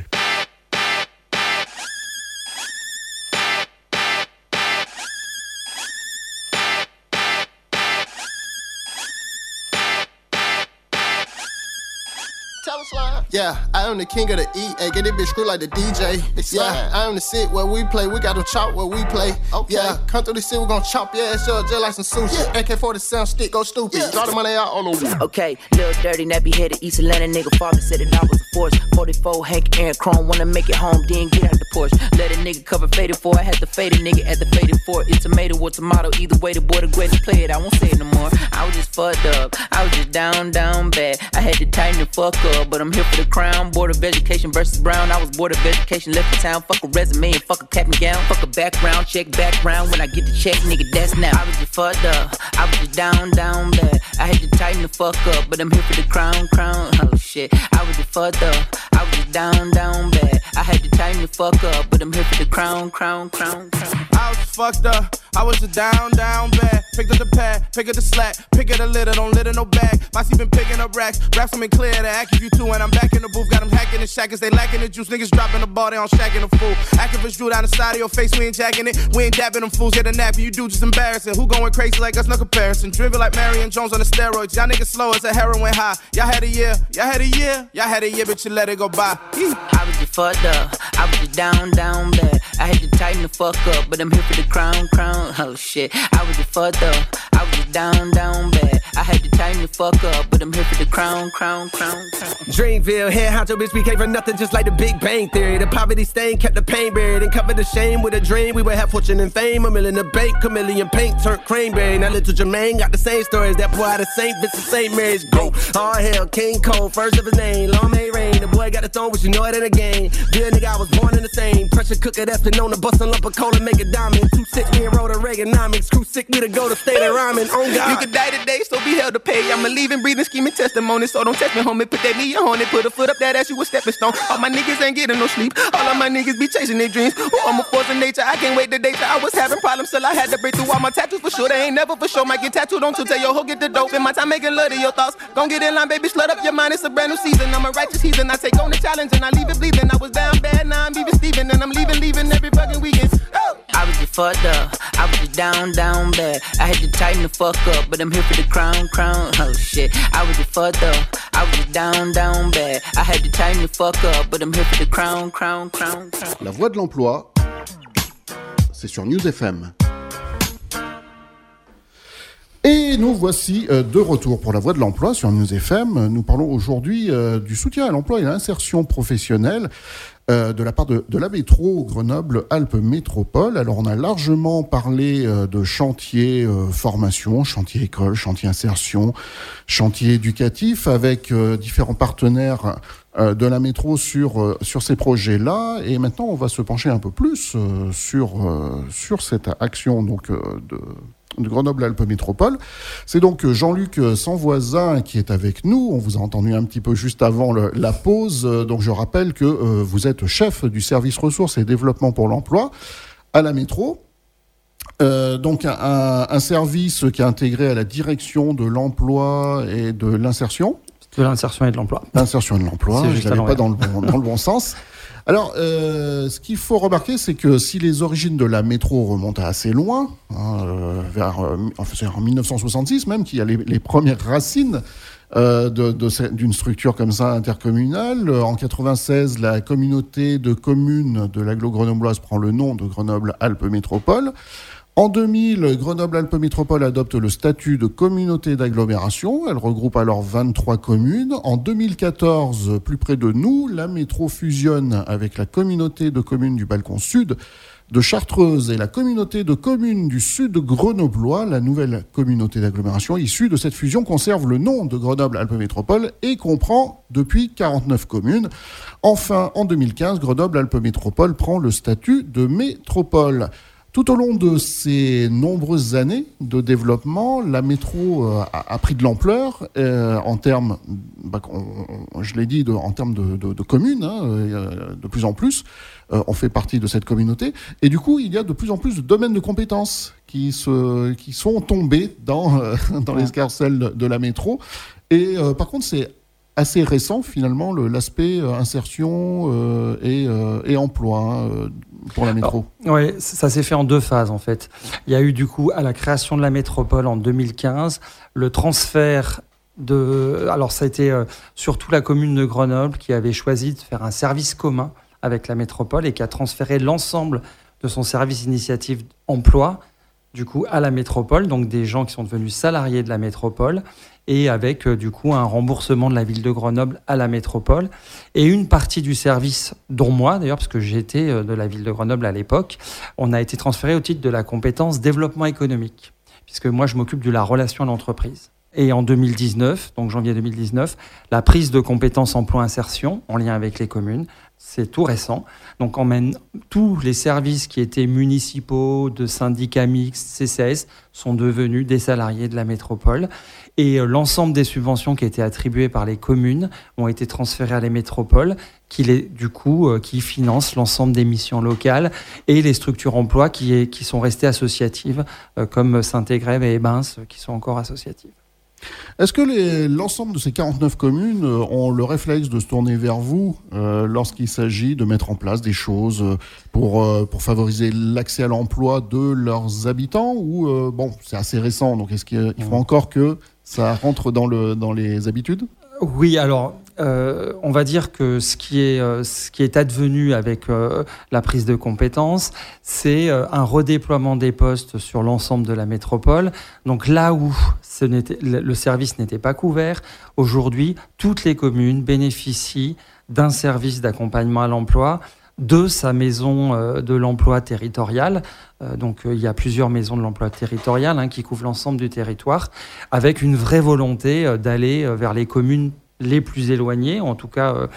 Yeah, I am the king of the E. Hey, get this bitch screwed like the DJ. Yeah, I am the sit where we play. We got to chop where we play. Okay. Yeah, come through the city, we gon' chop your ass up just like some sushi. Yeah. AK-47 stick, go stupid. Yeah. Draw the money out on the wall.
Okay, little dirty, nappy headed East Atlanta nigga. Father said that I was a force. 44, Hank, Aaron, Chrome, wanna make it home, then get out the Porsche. Let a nigga cover faded for. I had to fade a nigga at the faded for. It's tomato or tomato. Either way, the boy the greatest play it. I won't say it no more. I was just fucked up. I was just down bad. I had to tighten the fuck up, but I'm here for the crown. Board of Education versus Brown. I was board of education, left the town. Fuck a resume and fuck a cap and gown. Fuck a background, check background. When I get the check, nigga, that's now. I was just fucked up. I was just down bad. I had to tighten the fuck up, but I'm here for the crown. Oh shit. I was just fucked up. I was just down bad. I had to tighten the fuck up, but I'm here for the crown.
I was fucked up. I was just down bad. Pick up the pad, pick up the slack, pick up the litter, don't litter no bag. Mossy been picking up racks, raps them in clear to act if you two, and I'm back in the booth, got them hacking the shackers, they lacking the juice, niggas dropping the ball, they on shacking the fool. Activists drew down the side of your face, we ain't jacking it, we ain't dapping them fools, get a nap, you do just embarrassing. Who going crazy like us, no comparison. Driven like Marion Jones on the steroids, y'all niggas slow as a heroin high. Y'all had a year, but you let it go by.
I was just fucked up, I was just down bad. I had to tighten the fuck up, but I'm here for the crown. Oh shit, I was just fucked up, I was just down bad. I had to tighten the fuck up, but I'm here for the crown.
Dreamville, head honcho, bitch, we came for nothing, just like the Big Bang Theory. The poverty stain kept the pain buried and covered the shame with a dream. We would have fortune and fame, $1 million in the bank, chameleon paint turned cranberry. Now little Jermaine got the same stories, that boy out of St. Vincent, St. Mary's GOAT. All hell, King Cole, first of his name, long may rain. The boy got the throne, but you know it in a game. Dear nigga, I was born in the same. Pressure cooker that's been known to bust a lump of cola, make a diamond. 2-6, me and roll the Reaganomics. Screw sick, me to go to state of rhyming. On God.
You could die today, so be held to pay. I'm a living, breathing, scheming testimony, so don't test me, homie. Put that knee on it, put a foot up that ass, you a stepping stone. All my niggas ain't getting no sleep. All of my niggas be chasing their dreams. Ooh, I'm a force of nature, I can't wait the day till I was having problems till I had to break through all my tattoos for sure. They ain't never for sure. Might get tattooed on to tell your hoe get the dope. In my time making love to your thoughts. Gon' get in line, baby, slut up your mind. It's a brand new season. I'm a righteous heathen. I take on the challenge and I leave it bleeding. I was down bad, now I'm leaving Steven, and I'm leaving every fucking weekend. Oh.
I was just fucked up, I was just down bad. I had to tighten the fuck up, but I'm here for the crown. Oh shit, I was just fucked up, I was just down bad. I had to tighten the fuck up, but I'm here for the crown.
La Voix de l'Emploi, c'est sur News FM. Et nous voici de retour pour La Voix de l'Emploi sur News FM. Nous parlons aujourd'hui du soutien à l'emploi et à l'insertion professionnelle de la part de la métro Grenoble-Alpes Métropole. Alors on a largement parlé de chantier formation, chantier école, chantier insertion, chantier éducatif avec différents partenaires de la métro sur ces projets-là. Et maintenant on va se pencher un peu plus sur cette action donc de Grenoble-Alpes Métropole. C'est donc Jean-Luc Sanvoisin qui est avec nous. On vous a entendu un petit peu juste avant la pause. Donc je rappelle que vous êtes chef du service ressources et développement pour l'emploi à la métro. Donc un service qui est intégré à la direction de l'emploi et de l'insertion.
De l'insertion et de l'emploi.
L'insertion et de l'emploi, je n'allais pas dans le bon sens. Alors, ce qu'il faut remarquer, c'est que si les origines de la métro remontent assez loin, vers en 1966 même, qu'il y a les premières racines d'une structure comme ça intercommunale. En 96, la communauté de communes de l'agglo grenobloise prend le nom de Grenoble-Alpes Métropole. En 2000, Grenoble-Alpes Métropole adopte le statut de communauté d'agglomération. Elle regroupe alors 23 communes. En 2014, plus près de nous, la métro fusionne avec la communauté de communes du Balcon Sud de Chartreuse et la communauté de communes du Sud grenoblois. La nouvelle communauté d'agglomération issue de cette fusion conserve le nom de Grenoble-Alpes Métropole et comprend depuis 49 communes. Enfin, en 2015, Grenoble-Alpes Métropole prend le statut de métropole. Tout au long de ces nombreuses années de développement, la métro a pris de l'ampleur en termes, je l'ai dit, en termes de communes, de plus en plus. On fait partie de cette communauté. Et du coup, il y a de plus en plus de domaines de compétences qui sont tombés dans l'escarcelle de la métro. Et par contre, c'est assez récent, finalement, l'aspect insertion et emploi pour la métro.
Oui, ça s'est fait en 2 phases, en fait. Il y a eu, du coup, à la création de la métropole en 2015, le transfert alors, ça a été surtout la commune de Grenoble qui avait choisi de faire un service commun avec la métropole et qui a transféré l'ensemble de son service initiative emploi, du coup, à la métropole, donc des gens qui sont devenus salariés de la métropole, et avec, du coup, un remboursement de la ville de Grenoble à la métropole. Et une partie du service, dont moi, d'ailleurs, parce que j'étais de la ville de Grenoble à l'époque, on a été transféré au titre de la compétence développement économique, puisque moi, je m'occupe de la relation à l'entreprise. Et en 2019, donc janvier 2019, la prise de compétences emploi-insertion, en lien avec les communes, c'est tout récent. Donc, on mène tous les services qui étaient municipaux, de syndicats mixtes, CCAS, sont devenus des salariés de la métropole. Et l'ensemble des subventions qui étaient attribuées par les communes ont été transférées à la métropole, qui financent l'ensemble des missions locales et les structures emploi qui sont restées associatives, comme Saint-Égrève et Ebens, qui sont encore associatives.
Est-ce que l'ensemble de ces 49 communes ont le réflexe de se tourner vers vous lorsqu'il s'agit de mettre en place des choses pour favoriser l'accès à l'emploi de leurs habitants ou c'est assez récent, donc est-ce qu'il faut encore que ça rentre dans les habitudes ?
Oui, alors on va dire que ce qui est advenu avec la prise de compétences, c'est un redéploiement des postes sur l'ensemble de la métropole. Donc là où le service n'était pas couvert, aujourd'hui, toutes les communes bénéficient d'un service d'accompagnement à l'emploi de sa maison de l'emploi territorial. Donc il y a plusieurs maisons de l'emploi territorial qui couvrent l'ensemble du territoire, avec une vraie volonté d'aller vers les communes les plus éloignées, en tout cas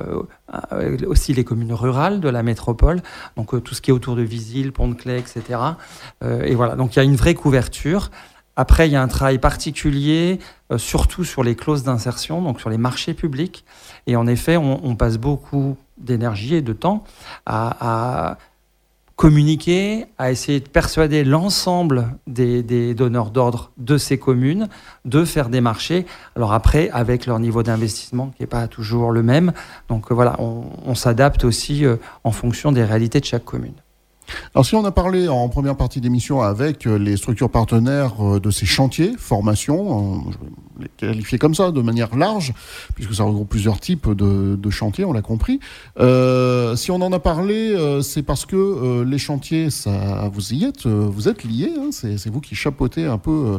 aussi les communes rurales de la métropole, donc tout ce qui est autour de Visil, Pont-de-Claix, etc. Et voilà, donc il y a une vraie couverture. Après, il y a un travail particulier, surtout sur les clauses d'insertion, donc sur les marchés publics. Et en effet, on passe beaucoup d'énergie et de temps à communiquer, à essayer de persuader l'ensemble des donneurs d'ordre de ces communes de faire des marchés. Alors après, avec leur niveau d'investissement qui n'est pas toujours le même. Donc voilà, on s'adapte aussi en fonction des réalités de chaque commune.
Alors si on a parlé en première partie d'émission avec les structures partenaires de ces chantiers, formation, je vais les qualifier comme ça de manière large, puisque ça regroupe plusieurs types de chantiers, on l'a compris. Si on en a parlé, c'est parce que les chantiers, vous êtes liés, c'est vous qui chapeautez un peu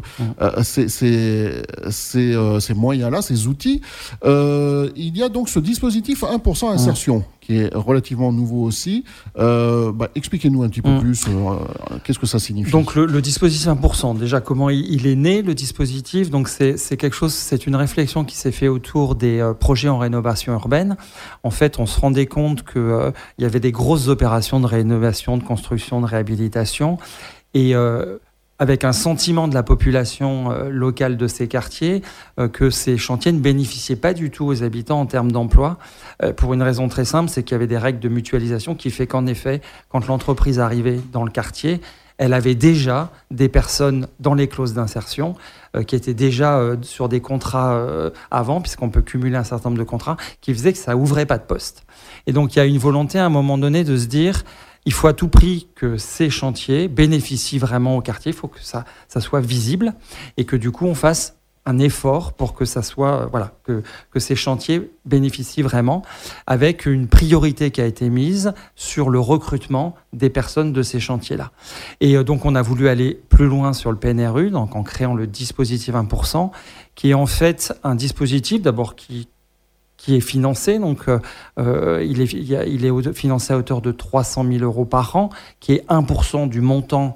ces moyens-là, ces outils. Il y a donc ce dispositif 1% insertion, qui est relativement nouveau aussi. Expliquez-nous un petit peu plus, qu'est-ce que ça signifie ?
Donc le dispositif 1%, déjà comment il est né, le dispositif. Donc c'est quelque chose, c'est une réflexion qui s'est faite autour des projets en rénovation urbaine. En fait, on se rendait compte qu'il y avait des grosses opérations de rénovation, de construction, de réhabilitation. Et avec un sentiment de la population locale de ces quartiers que ces chantiers ne bénéficiaient pas du tout aux habitants en termes d'emploi, pour une raison très simple, c'est qu'il y avait des règles de mutualisation qui fait qu'en effet, quand l'entreprise arrivait dans le quartier, elle avait déjà des personnes dans les clauses d'insertion qui étaient déjà sur des contrats avant, puisqu'on peut cumuler un certain nombre de contrats, qui faisaient que ça ouvrait pas de poste. Et donc il y a une volonté à un moment donné de se dire, il faut à tout prix que ces chantiers bénéficient vraiment au quartier, il faut que ça soit visible et que du coup on fasse un effort pour que ça soit, que ces chantiers bénéficient vraiment, avec une priorité qui a été mise sur le recrutement des personnes de ces chantiers-là. Et donc on a voulu aller plus loin sur le PNRU, donc en créant le dispositif 1%, qui est en fait un dispositif d'abord qui est financé, donc il est financé à hauteur de 300 000 euros par an, qui est 1% du montant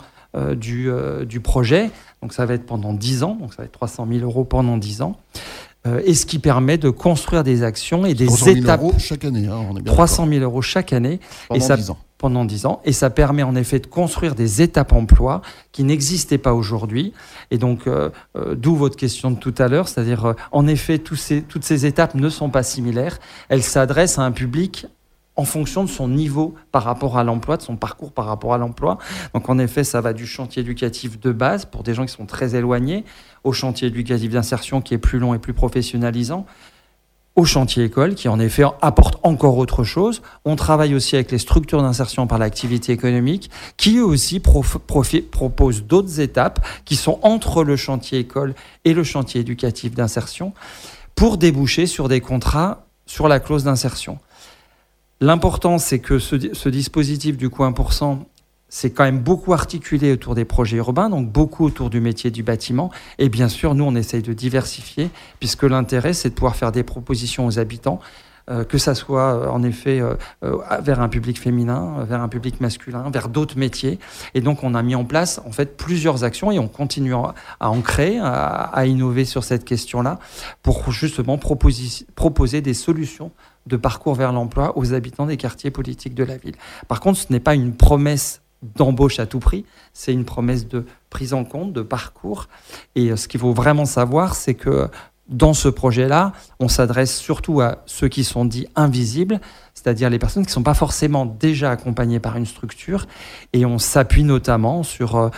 du projet. Donc ça va être pendant 10 ans, donc ça va être 300 000 euros pendant 10 ans. Et ce qui permet de construire des actions et des
300 000
étapes.
euros chaque année, on est bien
300 000 euros chaque année.
Pendant 10 ans.
Et ça permet en effet de construire des étapes emploi qui n'existaient pas aujourd'hui. Et donc, d'où votre question de tout à l'heure, c'est-à-dire, en effet, toutes ces étapes ne sont pas similaires. Elles s'adressent à un public en fonction de son niveau par rapport à l'emploi, de son parcours par rapport à l'emploi. Donc en effet, ça va du chantier éducatif de base, pour des gens qui sont très éloignés, au chantier éducatif d'insertion qui est plus long et plus professionnalisant, au chantier école qui en effet apporte encore autre chose. On travaille aussi avec les structures d'insertion par l'activité économique qui eux aussi proposent d'autres étapes qui sont entre le chantier école et le chantier éducatif d'insertion pour déboucher sur des contrats sur la clause d'insertion. L'important, c'est que ce dispositif du coup 1%, c'est quand même beaucoup articulé autour des projets urbains, donc beaucoup autour du métier du bâtiment. Et bien sûr, nous, on essaye de diversifier, puisque l'intérêt, c'est de pouvoir faire des propositions aux habitants, que ça soit en effet vers un public féminin, vers un public masculin, vers d'autres métiers. Et donc, on a mis en place en fait plusieurs actions et on continue à en créer, à innover sur cette question-là, pour justement proposer des solutions de parcours vers l'emploi aux habitants des quartiers politiques de la ville. Par contre, ce n'est pas une promesse d'embauche à tout prix, c'est une promesse de prise en compte, de parcours. Et ce qu'il faut vraiment savoir, c'est que dans ce projet-là, on s'adresse surtout à ceux qui sont dits invisibles, c'est-à-dire les personnes qui ne sont pas forcément déjà accompagnées par une structure. Et on s'appuie notamment sur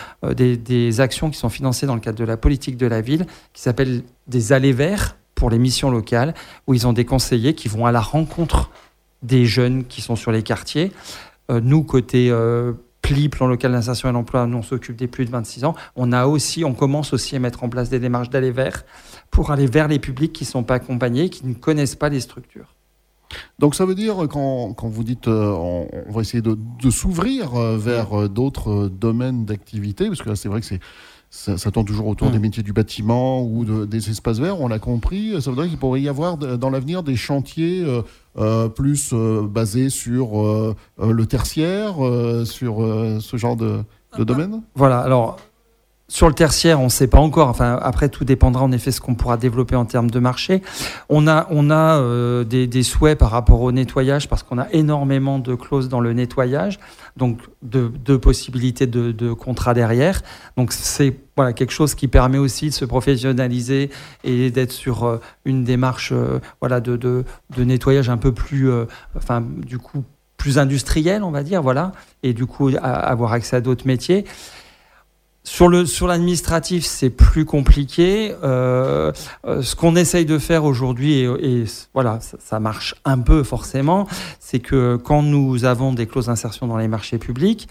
des actions qui sont financées dans le cadre de la politique de la ville, qui s'appellent des allées verts pour les missions locales, où ils ont des conseillers qui vont à la rencontre des jeunes qui sont sur les quartiers. Nous, côté PLI, Plan local d'insertion et l'emploi, nous on s'occupe des plus de 26 ans. On commence aussi à mettre en place des démarches d'aller vers pour aller vers les publics qui ne sont pas accompagnés, qui ne connaissent pas les structures.
Donc ça veut dire, quand vous dites on va essayer de s'ouvrir vers d'autres domaines d'activité, parce que là c'est vrai que ça tourne toujours autour des métiers du bâtiment ou des espaces verts, on l'a compris. Ça veut dire qu'il pourrait y avoir dans l'avenir des chantiers plus basés sur le tertiaire, sur ce genre de domaine.
Voilà, alors sur le tertiaire, on ne sait pas encore. Enfin, après, tout dépendra en effet de ce qu'on pourra développer en termes de marché. On a des souhaits par rapport au nettoyage, parce qu'on a énormément de clauses dans le nettoyage, donc de possibilités de contrats derrière. Donc c'est quelque chose qui permet aussi de se professionnaliser et d'être sur une démarche de nettoyage un peu plus, du coup, plus industrielle, on va dire, et du coup avoir accès à d'autres métiers. Sur l'administratif, c'est plus compliqué. Ce qu'on essaye de faire aujourd'hui, et ça marche un peu forcément, c'est que quand nous avons des clauses d'insertion dans les marchés publics,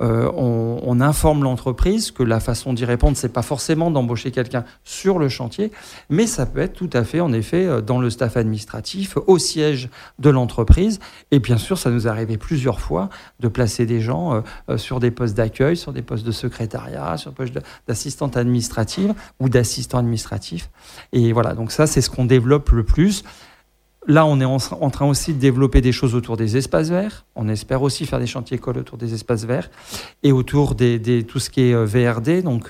on informe l'entreprise que la façon d'y répondre, c'est pas forcément d'embaucher quelqu'un sur le chantier, mais ça peut être tout à fait, en effet, dans le staff administratif, au siège de l'entreprise. Et bien sûr, ça nous est arrivé plusieurs fois de placer des gens sur des postes d'accueil, sur des postes de secrétariat, sur poste d'assistante administrative ou d'assistant administratif. Et voilà, donc ça, c'est ce qu'on développe le plus. Là, on est en train aussi de développer des choses autour des espaces verts. On espère aussi faire des chantiers écoles autour des espaces verts et autour tout ce qui est VRD, donc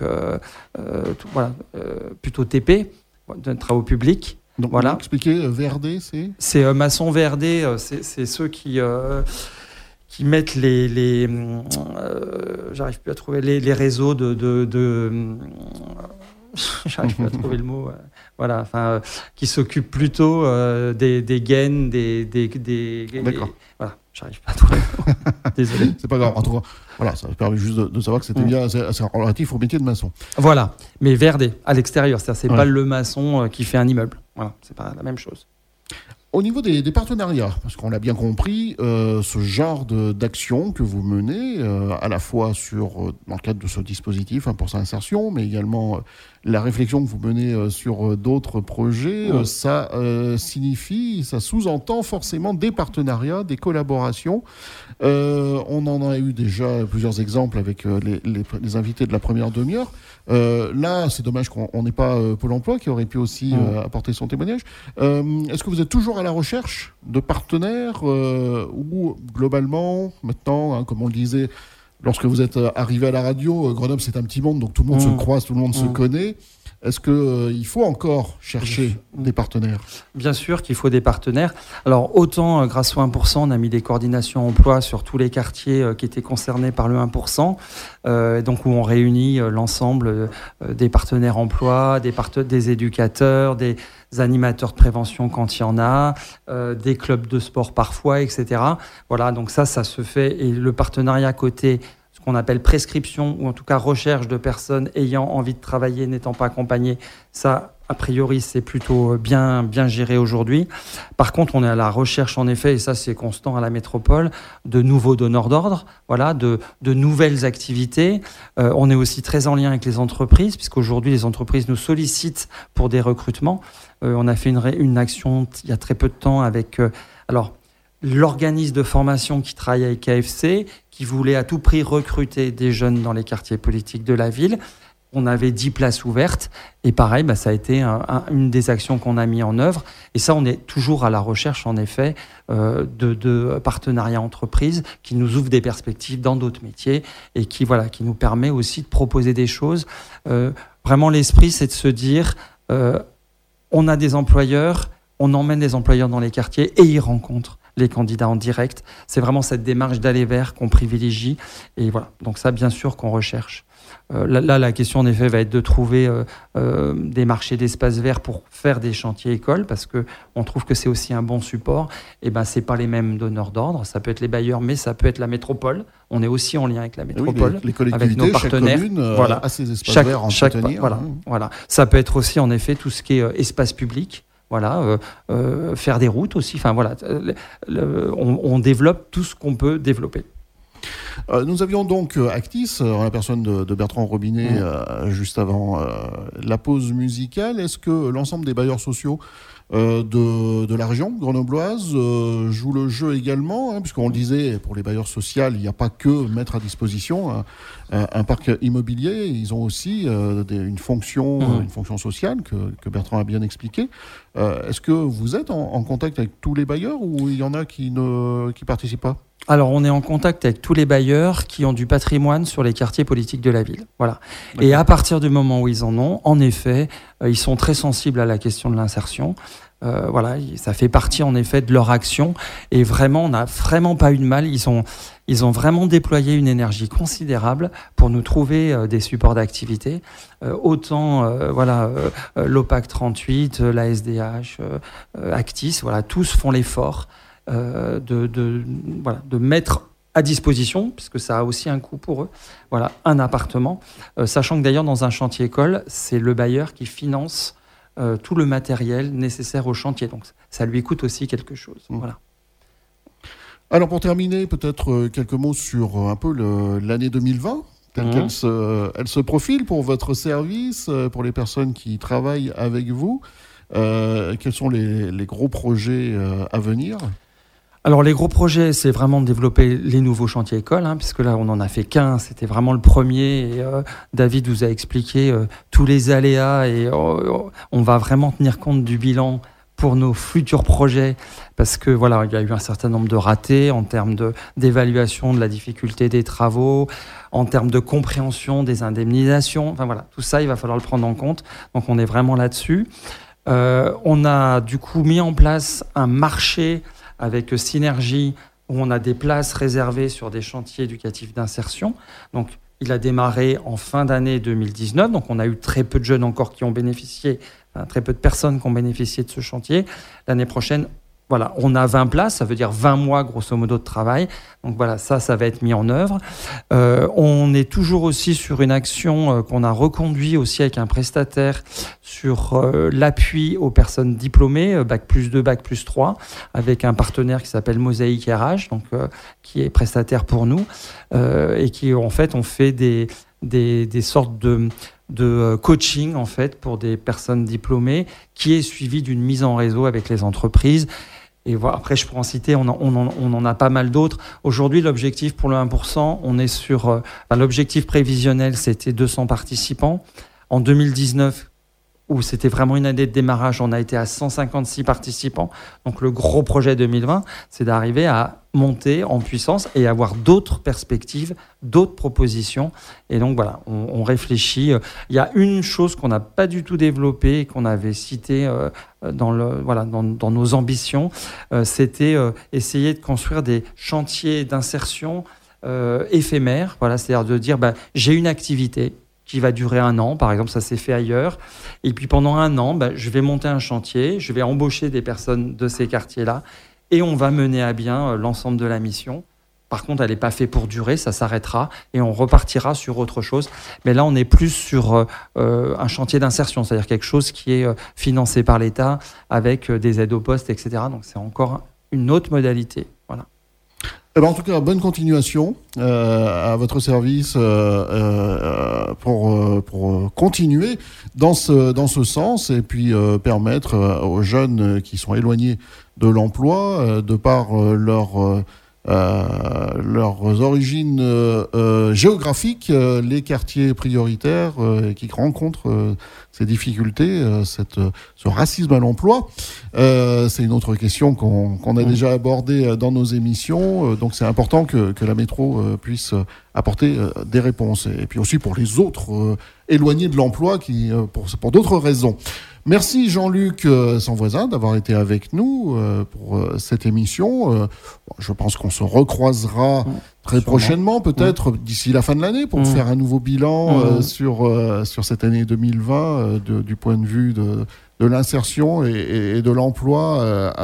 plutôt TP, de travaux publics.
Donc, expliquez, VRD, c'est
maçon VRD, c'est ceux qui qui mettent j'arrive plus à trouver les réseaux j'arrive plus à trouver le mot. Voilà, enfin, qui s'occupent plutôt des gaines,
D'accord.
Voilà, j'arrive pas à trouver le mot. Désolé.
C'est pas grave. En tout cas, voilà, ça permet juste de savoir que c'était bien assez relatif au métier de maçon.
Voilà, mais verdé à l'extérieur, c'est-à-dire c'est
Ouais.
pas le maçon qui fait un immeuble. Voilà, c'est pas la même chose.
Au niveau des partenariats, parce qu'on l'a bien compris, ce genre d'action que vous menez, à la fois dans le cadre de ce dispositif 1% insertion, mais également la réflexion que vous menez sur d'autres projets, ça signifie, ça sous-entend forcément des partenariats, des collaborations. On en a eu déjà plusieurs exemples avec les invités de la première demi-heure. Là, c'est dommage qu'on n'ait pas Pôle emploi qui aurait pu aussi apporter son témoignage. Est-ce que vous êtes toujours à la recherche de partenaires ou globalement, maintenant, comme on le disait, lorsque vous êtes arrivé à la radio, Grenoble c'est un petit monde, donc tout le monde se croise, tout le monde se connaît. Est-ce qu'il faut encore chercher des partenaires ?
Bien sûr qu'il faut des partenaires. Alors autant grâce au 1%, on a mis des coordinations emploi sur tous les quartiers qui étaient concernés par le 1%, donc où on réunit l'ensemble des partenaires emploi, des éducateurs, des animateurs de prévention quand il y en a, des clubs de sport parfois, etc. Voilà, donc ça se fait. Et le partenariat côté qu'on appelle prescription, ou en tout cas recherche de personnes ayant envie de travailler, n'étant pas accompagnées, ça, a priori, c'est plutôt bien géré aujourd'hui. Par contre, on est à la recherche, en effet, et ça, c'est constant à la métropole, de nouveaux donneurs d'ordre, voilà, de nouvelles activités. On est aussi très en lien avec les entreprises, puisqu'aujourd'hui, les entreprises nous sollicitent pour des recrutements. On a fait une action il y a très peu de temps avec... l'organisme de formation qui travaille avec KFC, qui voulait à tout prix recruter des jeunes dans les quartiers politiques de la ville. On avait 10 places ouvertes. Et pareil, ça a été une des actions qu'on a mis en œuvre. Et ça, on est toujours à la recherche, en effet, de partenariats entreprises qui nous ouvrent des perspectives dans d'autres métiers et qui nous permet aussi de proposer des choses. Vraiment, l'esprit, c'est de se dire, on a des employeurs, on emmène les employeurs dans les quartiers et ils rencontrent les candidats en direct. C'est vraiment cette démarche d'aller vers qu'on privilégie. Et voilà, donc ça, bien sûr, qu'on recherche. Là, la question, en effet, va être de trouver des marchés d'espaces verts pour faire des chantiers écoles, parce qu'on trouve que c'est aussi un bon support. Et c'est pas les mêmes donneurs d'ordre. Ça peut être les bailleurs, mais ça peut être la métropole. On est aussi en lien avec la métropole,
les collectivités,
avec nos partenaires.
Chaque commune a ses espaces verts à entretenir.
Voilà. Ça peut être aussi, en effet, tout ce qui est espace public. Voilà, faire des routes aussi. Enfin voilà, on développe tout ce qu'on peut développer.
Nous avions donc Actis, en la personne de Bertrand Robinet, juste avant la pause musicale. Est-ce que l'ensemble des bailleurs sociaux de la région grenobloise jouent le jeu également, puisqu'on le disait, pour les bailleurs sociaux, il n'y a pas que mettre à disposition un parc immobilier, ils ont aussi une fonction sociale que Bertrand a bien expliqué. Est-ce que vous êtes en contact avec tous les bailleurs ou il y en a qui participent pas ?
Alors, on est en contact avec tous les bailleurs qui ont du patrimoine sur les quartiers politiques de la ville. Voilà. Et à partir du moment où ils en ont, en effet, ils sont très sensibles à la question de l'insertion. Voilà, ça fait partie en effet de leur action. Et vraiment, on n'a vraiment pas eu de mal. Ils ont vraiment déployé une énergie considérable pour nous trouver des supports d'activité. Autant, l'OPAC 38, la SDH, Actis, voilà, tous font l'effort de mettre à disposition, puisque ça a aussi un coût pour eux, voilà, un appartement. Sachant que d'ailleurs, dans un chantier école, c'est le bailleur qui finance tout le matériel nécessaire au chantier. Donc, ça lui coûte aussi quelque chose. Voilà.
Alors, pour terminer, peut-être quelques mots sur un peu l'année 2020, telle qu'elle se profile pour votre service, pour les personnes qui travaillent avec vous. Quels sont les gros projets à venir ?
Alors les gros projets, c'est vraiment de développer les nouveaux chantiers écoles, puisque là on en a fait qu'un, c'était vraiment le premier. Et, David vous a expliqué tous les aléas et on va vraiment tenir compte du bilan pour nos futurs projets, parce que voilà, il y a eu un certain nombre de ratés en termes d'évaluation de la difficulté des travaux, en termes de compréhension des indemnisations. Enfin voilà, tout ça il va falloir le prendre en compte. Donc on est vraiment là-dessus. On a du coup mis en place un marché avec Synergie où on a des places réservées sur des chantiers éducatifs d'insertion. Donc, il a démarré en fin d'année 2019, donc on a eu très peu de jeunes encore qui ont bénéficié, très peu de personnes qui ont bénéficié de ce chantier. L'année prochaine, voilà, on a 20 places, ça veut dire 20 mois grosso modo de travail. Donc voilà, ça va être mis en œuvre. On est toujours aussi sur une action qu'on a reconduit aussi avec un prestataire sur l'appui aux personnes diplômées, Bac+2, Bac+3, avec un partenaire qui s'appelle Mosaïque RH, donc, qui est prestataire pour nous, et qui en fait on fait des sortes de coaching en fait pour des personnes diplômées, qui est suivi d'une mise en réseau avec les entreprises. Et voilà, après, je pourrais en citer, on en a pas mal d'autres. Aujourd'hui, l'objectif pour le 1%, on est sur... l'objectif prévisionnel, c'était 200 participants. En 2019, où c'était vraiment une année de démarrage, on a été à 156 participants. Donc le gros projet 2020, c'est d'arriver à monter en puissance et avoir d'autres perspectives, d'autres propositions. Et donc voilà, on réfléchit. Il y a une chose qu'on n'a pas du tout développée et qu'on avait citée dans nos ambitions, c'était essayer de construire des chantiers d'insertion éphémères. Voilà, c'est-à-dire de dire, j'ai une activité qui va durer 1 an, par exemple, ça s'est fait ailleurs. Et puis pendant 1 an, je vais monter un chantier, je vais embaucher des personnes de ces quartiers-là, et on va mener à bien l'ensemble de la mission. Par contre, elle n'est pas faite pour durer, ça s'arrêtera, et on repartira sur autre chose. Mais là, on est plus sur un chantier d'insertion, c'est-à-dire quelque chose qui est financé par l'État, avec des aides au poste, etc. Donc c'est encore une autre modalité. Voilà.
En tout cas, bonne continuation à votre service pour continuer dans ce sens et puis permettre aux jeunes qui sont éloignés de l'emploi, de par leurs origines géographiques, les quartiers prioritaires qui rencontrent ces difficultés, ce racisme à l'emploi. C'est une autre question qu'on a déjà abordée dans nos émissions. Donc c'est important que la métro puisse apporter des réponses. Et puis aussi pour les autres éloignés de l'emploi qui pour d'autres raisons. Merci Jean-Luc Sanvoisin d'avoir été avec nous pour cette émission. Je pense qu'on se recroisera très prochainement, peut-être d'ici la fin de l'année, pour faire un nouveau bilan sur cette année 2020 du point de vue de l'insertion et de l'emploi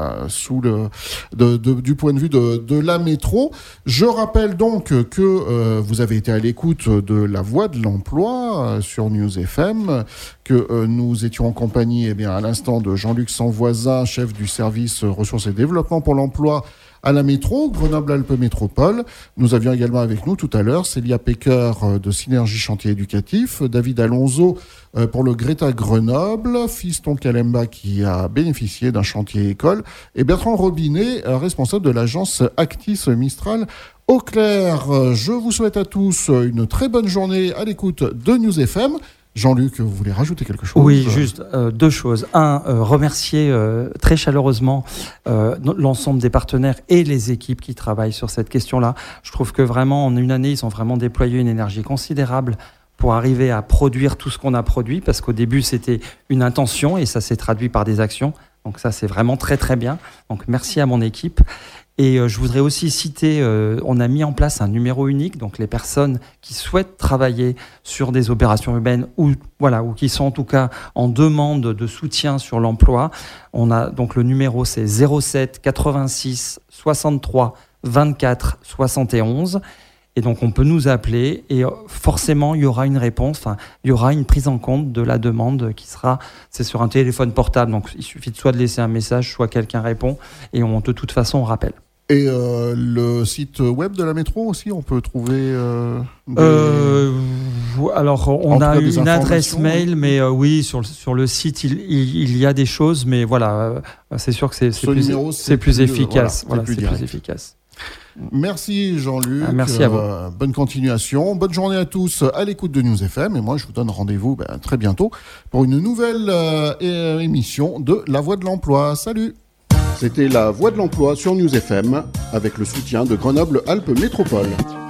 du point de vue de la métro. Je rappelle donc que vous avez été à l'écoute de La Voix de l'Emploi sur News FM, que nous étions en compagnie à l'instant de Jean-Luc Sanvoisin, chef du service ressources et développement pour l'emploi à la métro, Grenoble-Alpes Métropole. Nous avions également avec nous tout à l'heure Célia Pecker de Synergie Chantier Éducatif, David Alonso pour le Greta Grenoble, Fiston Kalemba qui a bénéficié d'un chantier école, et Bertrand Robinet, responsable de l'agence Actis Mistral Eau Claire. Je vous souhaite à tous une très bonne journée à l'écoute de News FM. Jean-Luc, vous voulez rajouter quelque chose ?
Oui, juste 2 choses. Remercier très chaleureusement l'ensemble des partenaires et les équipes qui travaillent sur cette question-là. Je trouve que vraiment, en une année, ils ont vraiment déployé une énergie considérable pour arriver à produire tout ce qu'on a produit, parce qu'au début, c'était une intention et ça s'est traduit par des actions. Donc ça, c'est vraiment très, très bien. Donc merci à mon équipe. Et je voudrais aussi citer, on a mis en place un numéro unique, donc les personnes qui souhaitent travailler sur des opérations urbaines ou qui sont en tout cas en demande de soutien sur l'emploi. On a donc le numéro, c'est 07 86 63 24 71. Et donc on peut nous appeler et forcément il y aura une réponse, il y aura une prise en compte de la demande c'est sur un téléphone portable, donc il suffit de soit de laisser un message, soit quelqu'un répond et de toute façon on rappelle.
Et le site web de la métro aussi, on peut trouver
alors on a une adresse mail, mais oui, sur le site il y a des choses, mais voilà, c'est sûr que c'est plus efficace. Voilà, c'est plus efficace.
Merci Jean-Luc.
Merci à vous.
Bonne continuation. Bonne journée à tous à l'écoute de News FM. Et moi, je vous donne rendez-vous très bientôt pour une nouvelle émission de La Voix de l'Emploi. Salut. C'était La Voix de l'Emploi sur News FM avec le soutien de Grenoble-Alpes Métropole.